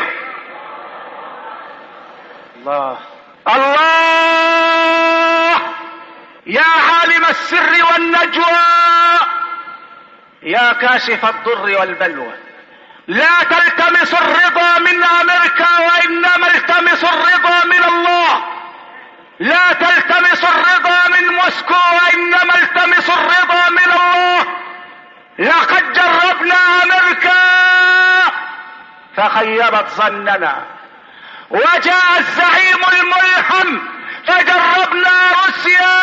الله الله يا عالم السر والنجوى، يا كاشف الضر والبلوى، لا تلتمس الرضا من أمريكا وإنما التمس الرضا من الله. لا تلتمس الرضا من موسكو وإنما التمس الرضا من الله. لقد جربنا أمريكا فخيبت ظننا، وجاء الزعيم الملهم فجربنا روسيا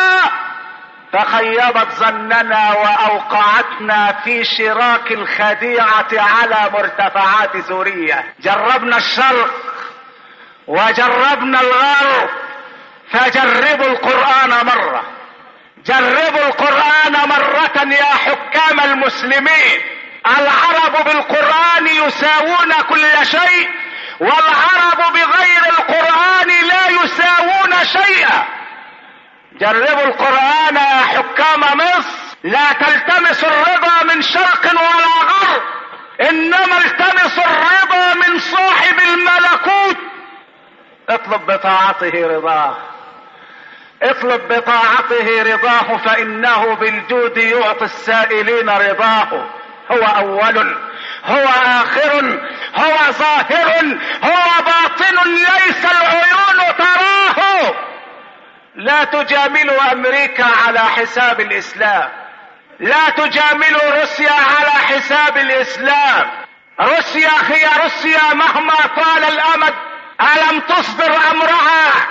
فخيبت ظننا وأوقعتنا في شراك الخديعة على مرتفعات سوريا. جربنا الشرق وجربنا الغرب، فجربوا القرآن مرة، جربوا القرآن مرة يا حكام المسلمين. العرب بالقرآن يساوون كل شيء، والعرب بغير القرآن لا يساوون شيئا. جربوا القرآن يا حكام مصر، لا تلتمس الرضا من شرق ولا غرب، انما التمس الرضا من صاحب الملكوت. اطلب بطاعته رضاه، اطلب بطاعته رضاه، فإنه بالجود يعطي السائلين رضاه. هو أول، هو آخر، هو ظاهر، هو باطن، ليس العيون تراه. لا تجاملوا أمريكا على حساب الإسلام، لا تجاملوا روسيا على حساب الإسلام. روسيا هي روسيا مهما طال الأمد. ألم تصبر أمرها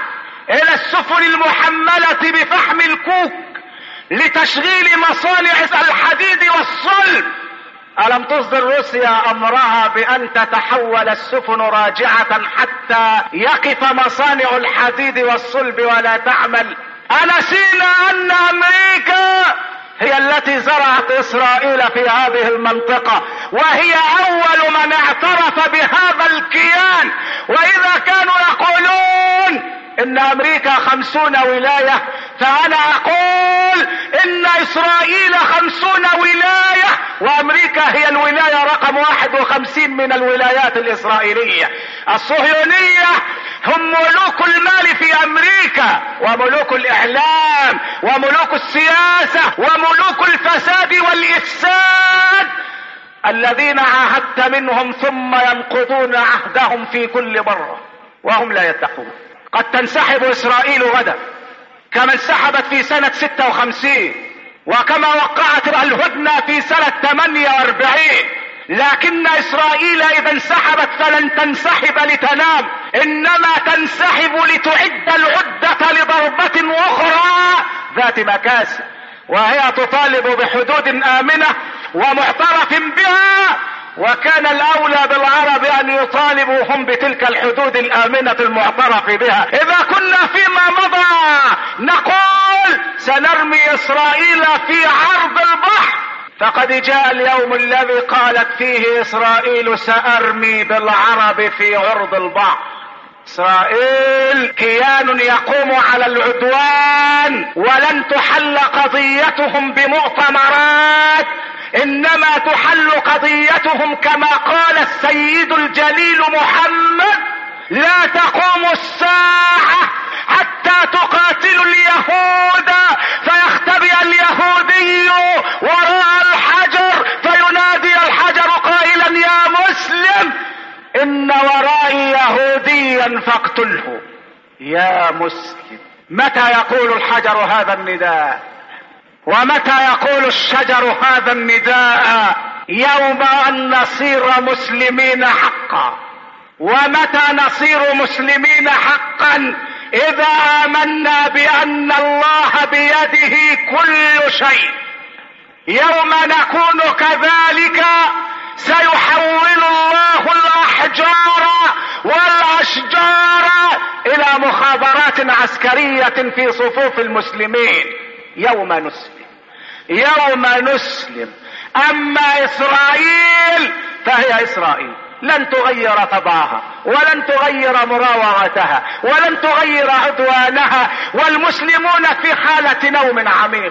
الى السفن المحملة بفحم الكوك لتشغيل مصانع الحديد والصلب. ألم تصدر روسيا أمرها بأن تتحول السفن راجعة حتى يقف مصانع الحديد والصلب ولا تعمل؟ أنسينا أن أمريكا هي التي زرعت إسرائيل في هذه المنطقة، وهي أول من اعترف بهذا الكيان. وإذا كانوا يقولون إن أمريكا 50 ولاية، فأنا أقول إن إسرائيل 50 ولاية، وأمريكا هي الولاية رقم 51 من الولايات الإسرائيلية. الصهيونية هم ملوك المال في أمريكا، وملوك الإعلام، وملوك السياسة، وملوك الفساد والإفساد، الذين عاهدت منهم ثم ينقضون عهدهم في كل مرة وهم لا يتقون. قد تنسحب إسرائيل غدا كما انسحبت في سنة 56، وكما وقعت الهدنة في سنة 48. لكن إسرائيل إذا انسحبت فلن تنسحب لتنام، إنما تنسحب لتعد العدة لضربة أخرى ذات مكاسب، وهي تطالب بحدود آمنة ومعترف بها. وكان الأولى بالعرب أن يطالبوا هم بتلك الحدود الآمنة المعترف بها. إذا كنا فيما مضى نقول سنرمي إسرائيل في عرض البحر، فقد جاء اليوم الذي قالت فيه إسرائيل سأرمي بالعرب في عرض البحر. إسرائيل كيان يقوم على العدوان، ولن تحل قضيتهم بمؤتمرات، إنما تحل قضيتهم كما قال السيد الجليل محمد: لا تقوم الساعة حتى تقاتلوا اليهود فيختبئ اليهودي وراء الحجر فينادي الحجر قائلا يا مسلم إن ورائي يهوديا فاقتله. يا مسلم، متى يقول الحجر هذا النداء؟ ومتى يقول الشجر هذا النداء؟ يوم أن نصير مسلمين حقا. ومتى نصير مسلمين حقا؟ إذا آمنا بأن الله بيده كل شيء. يوم نكون كذلك سيحول الله الأحجار والأشجار إلى مخابرات عسكرية في صفوف المسلمين. يوم نسلم. أما إسرائيل فهي إسرائيل، لن تغير طبعها، ولن تغير مراوغتها، ولن تغير عدوانها. والمسلمون في حالة نوم عميق،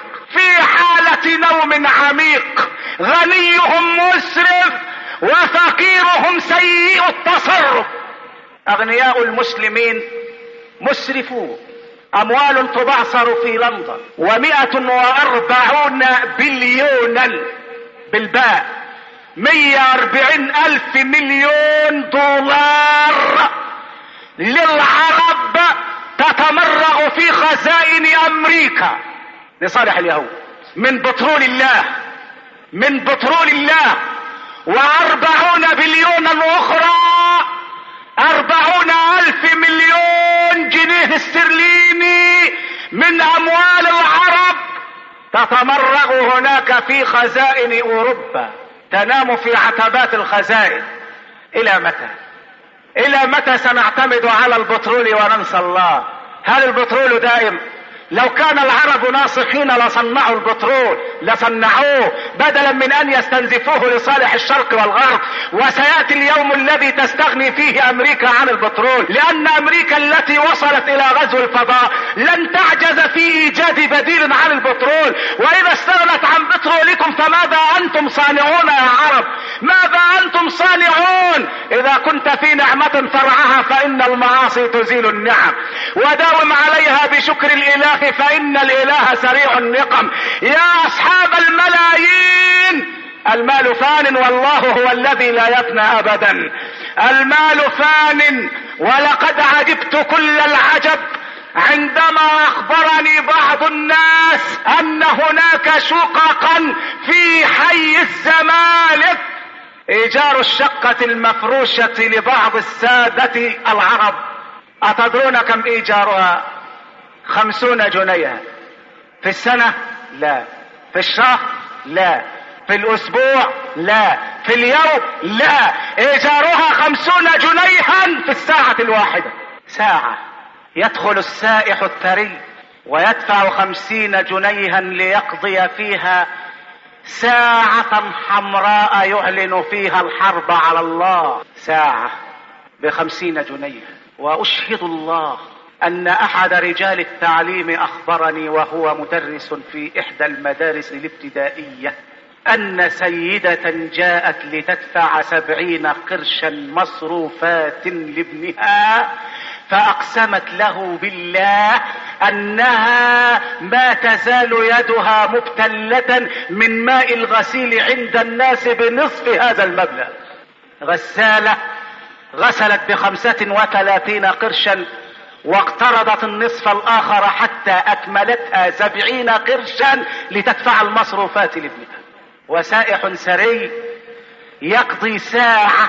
غنيهم مسرف وفقيرهم سيء التصرف. أغنياء المسلمين مسرفون، أموال تبعثر في لندن، 140 بليونا بالباء، 140,000 مليون دولار للعرب تتمرغ في خزائن أمريكا لصالح اليهود من بترول الله. 40 بليونا أخرى، 40,000 مليون جنيه استرليني من أموال العرب تتمرغ هناك في خزائن أوروبا، تنام في عتبات الخزائن. إلى متى سنعتمد على البترول وننسى الله؟ هل البترول دائم؟ لو كان العرب ناصحين لصنعوا البترول، لصنعوه بدلا من ان يستنزفوه لصالح الشرق والغرب. وسيأتي اليوم الذي تستغني فيه امريكا عن البترول، لان امريكا التي وصلت الى غزو الفضاء لن تعجز في ايجاد بديل عن البترول. واذا استغنت عن بترولكم فماذا انتم صانعون يا عرب؟ ماذا انتم صانعون؟ اذا كنت في نعمة فرعها فان المعاصي تزيل النعم، وداوم عليها بشكر الاله فإن الإله سريع النقم. يا أصحاب الملايين، المال فان والله هو الذي لا يفنى أبدا. المال فان، ولقد عجبت كل العجب عندما أخبرني بعض الناس أن هناك شققا في حي الزمالك إيجار الشقة المفروشة لبعض السادة العرب. أتدرون كم إيجارها؟ 50 جنيها. في السنة؟ لا. في الشهر؟ لا. في الأسبوع؟ لا. في اليوم؟ لا. إيجارها 50 جنيها في الساعة الواحدة. ساعة يدخل السائح الثري ويدفع 50 جنيها ليقضي فيها ساعة حمراء يعلن فيها الحرب على الله. ساعة ب50 جنيه. وأشهد الله أن أحد رجال التعليم أخبرني وهو مدرس في إحدى المدارس الابتدائية أن سيدة جاءت لتدفع 70 قرشا مصروفات لابنها، فأقسمت له بالله أنها ما تزال يدها مبتلة من ماء الغسيل عند الناس بنصف هذا المبلغ. غسالة غسلت ب35 قرشا واقترضت النصف الآخر حتى أكملتها 70 قرشا لتدفع المصروفات لابنها. وسائح سري يقضي ساعة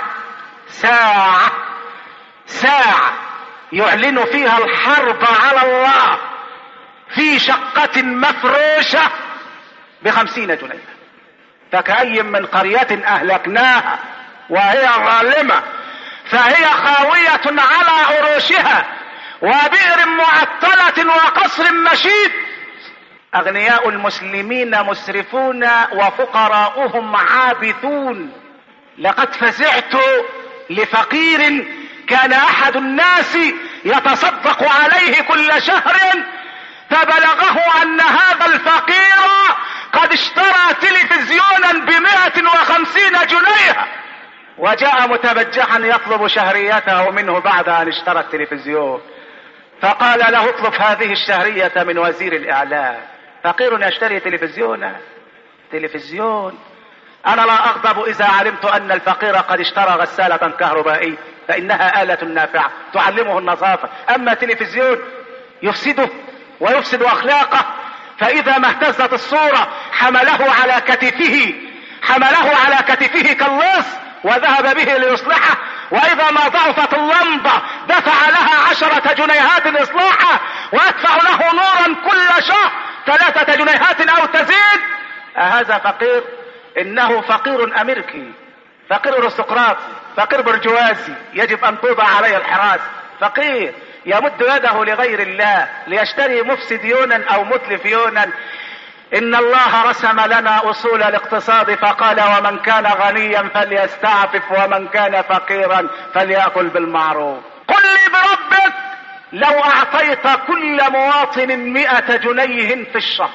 يعلن فيها الحرب على الله في شقة مفروشة ب50 جنيه. فكأي من قرية أهلكناها وهي ظالمة فهي خاوية على عروشها وبئر معطلة وقصر مشيد. أغنياء المسلمين مسرفون وفقراؤهم عابثون. لقد فزعت لفقير كان أحد الناس يتصدق عليه كل شهر، فبلغه أن هذا الفقير قد اشترى تلفزيونا ب150 جنيه، وجاء متبجحا يطلب شهريته منه بعد أن اشترى التلفزيون، فقال له اطلب هذه الشهرية من وزير الإعلام. فقير يشتري تلفزيون. أنا لا أغضب إذا علمت أن الفقير قد اشترى غسالة كهربائية، فإنها آلة نافعة تعلمه النظافة. أما تلفزيون يفسده ويفسد أخلاقه، فإذا ما اهتزت الصورة حمله على كتفه كاللص وذهب به ليصلحه، وإذا ما ضعفت اللمبة دفع لها 10 جنيهات إصلاحه، ويدفع له نورا كل شهر 3 جنيهات أو تزيد. هذا فقير؟ إنه فقير أمريكي، فقير أرستقراطي، فقير برجوازي يجب أن توضع عليه الحراس. فقير يمد يده لغير الله ليشتري مفسد يونا أو متلف يونا. إن الله رسم لنا أصول الاقتصاد فقال ومن كان غنيا فليستعفف ومن كان فقيرا فليأكل بالمعروف. قل لي بربك لو أعطيت كل مواطن 100 جنيه في الشهر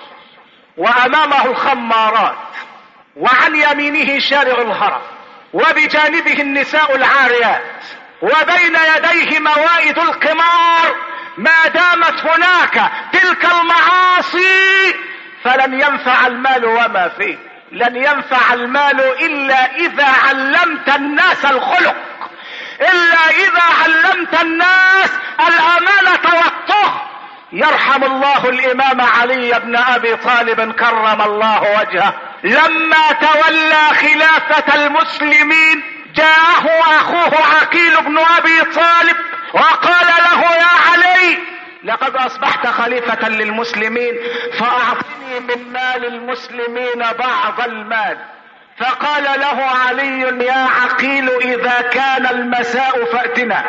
وأمامه الخمارات وعن يمينه شارع الهرم وبجانبه النساء العاريات وبين يديه موائد القمار، ما دامت هناك تلك المعاصي فلن ينفع المال وما فيه. لن ينفع المال إلا إذا علمت الناس الخلق، إلا إذا علمت الناس الأمانة والطهر. يرحم الله الإمام علي بن أبي طالب كرم الله وجهه، لما تولى خلافة المسلمين جاءه أخوه عقيل بن أبي طالب وقال له يا علي لقد أصبحت خليفة للمسلمين فأعطني من مال المسلمين بعض المال. فقال له علي يا عقيل إذا كان المساء فأتنا.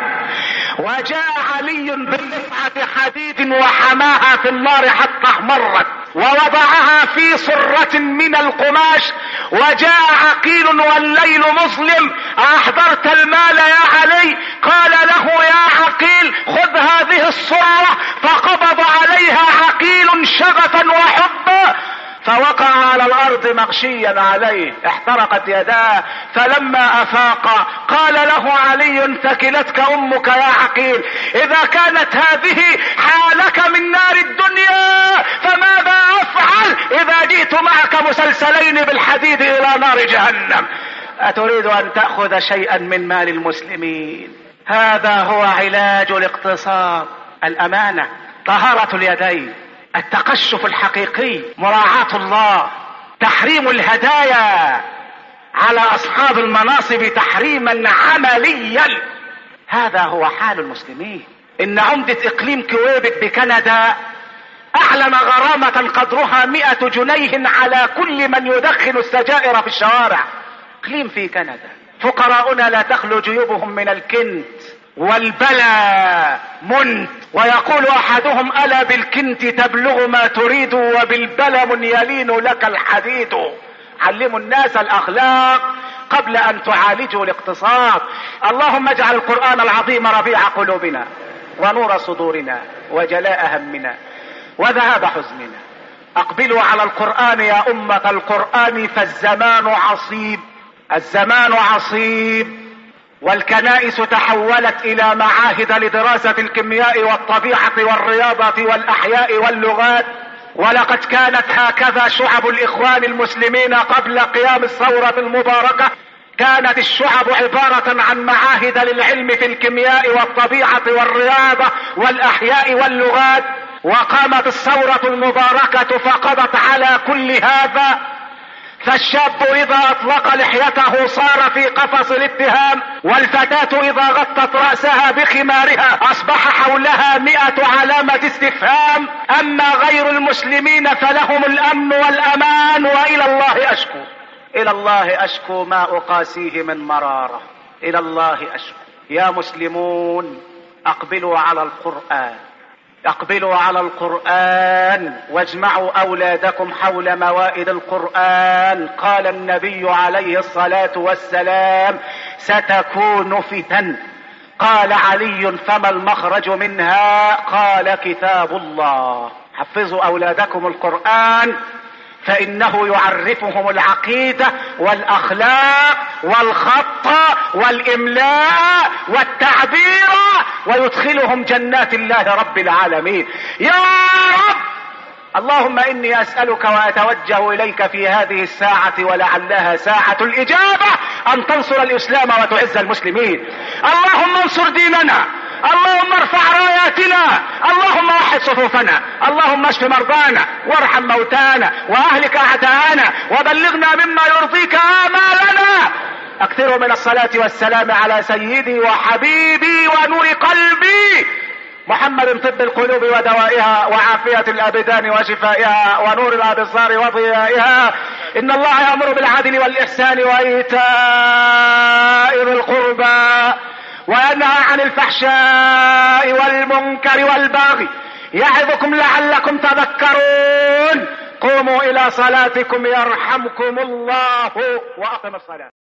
وجاء علي برفعة حديد وحماها في النار حتى احمرت ووضعها في صرة من القماش. وجاء عقيل والليل مظلم أحضرت المال يا علي؟ قال له يا عقيل خذ هذه الصرة. فقبض عليها عقيل شغفا وحبا فوقع على الارض مغشيا عليه، احترقت يداه. فلما افاق قال له علي ثكلتك امك يا عقيل، اذا كانت هذه حالك من نار الدنيا فماذا افعل اذا جئت معك مسلسلين بالحديد الى نار جهنم؟ اتريد ان تأخذ شيئا من مال المسلمين؟ هذا هو علاج الاقتصاد، الامانة، طهارة اليدين، التقشف الحقيقي، مراعاة الله، تحريم الهدايا على اصحاب المناصب تحريما عمليا. هذا هو حال المسلمين. ان عمدة اقليم كويبك بكندا اعلن غرامة قدرها 100 جنيه على كل من يدخن السجائر في الشوارع. اقليم في كندا فقراؤنا لا تخلو جيوبهم من الكنت والبلا منت، ويقول احدهم الا بالكنت تبلغ ما تريد وبالبلم يلين لك الحديد. علموا الناس الاخلاق قبل ان تعالجوا الاقتصاد. اللهم اجعل القرآن العظيم ربيع قلوبنا ونور صدورنا وجلاء همنا وذهاب حزننا. اقبلوا على القرآن يا امة القرآن فالزمان عصيب. الزمان عصيب، والكنائس تحولت الى معاهد لدراسة الكيمياء والطبيعة والرياضة والاحياء واللغات. ولقد كانت هكذا شعب الاخوان المسلمين قبل قيام الثورة المباركة. كانت الشعب عبارة عن معاهد للعلم في الكيمياء والطبيعة والرياضة والاحياء واللغات، وقامت الثورة المباركة فقضت على كل هذا. فالشاب اذا اطلق لحيته صار في قفص الاتهام، والفتاة اذا غطت رأسها بخمارها اصبح حولها 100 علامة استفهام. اما غير المسلمين فلهم الامن والامان. والى الله اشكو، الى الله اشكو ما اقاسيه من مرارة، الى الله اشكو. يا مسلمون اقبلوا على القرآن، اقبلوا على القرآن واجمعوا اولادكم حول موائد القرآن. قال النبي عليه الصلاة والسلام ستكون فتن. قال علي فما المخرج منها؟ قال كتاب الله. حفظوا اولادكم القرآن فانه يعرفهم العقيدة والاخلاق والخط والاملاء والتعبير ويدخلهم جنات الله رب العالمين. يا رب اللهم اني اسألك واتوجه اليك في هذه الساعة ولعلها ساعة الاجابة ان تنصر الاسلام وتعز المسلمين. اللهم انصر ديننا، اللهم ارفع راياتنا، اللهم وحد صفوفنا، اللهم اشف مرضانا وارحم موتانا واهلك اعداءنا وبلغنا مما يرضيك امالنا. اكثروا من الصلاة والسلام على سيدي وحبيبي ونور قلبي محمد، طب القلوب ودوائها وعافية الابدان وشفائها ونور الابصار وضيائها. ان الله يأمر بالعدل والاحسان وايتاء ذي القربى وينهى عن الفحشاء والمنكر والبغي يعظكم لعلكم تذكرون. قوموا الى صلاتكم يرحمكم الله واقم الصلاة.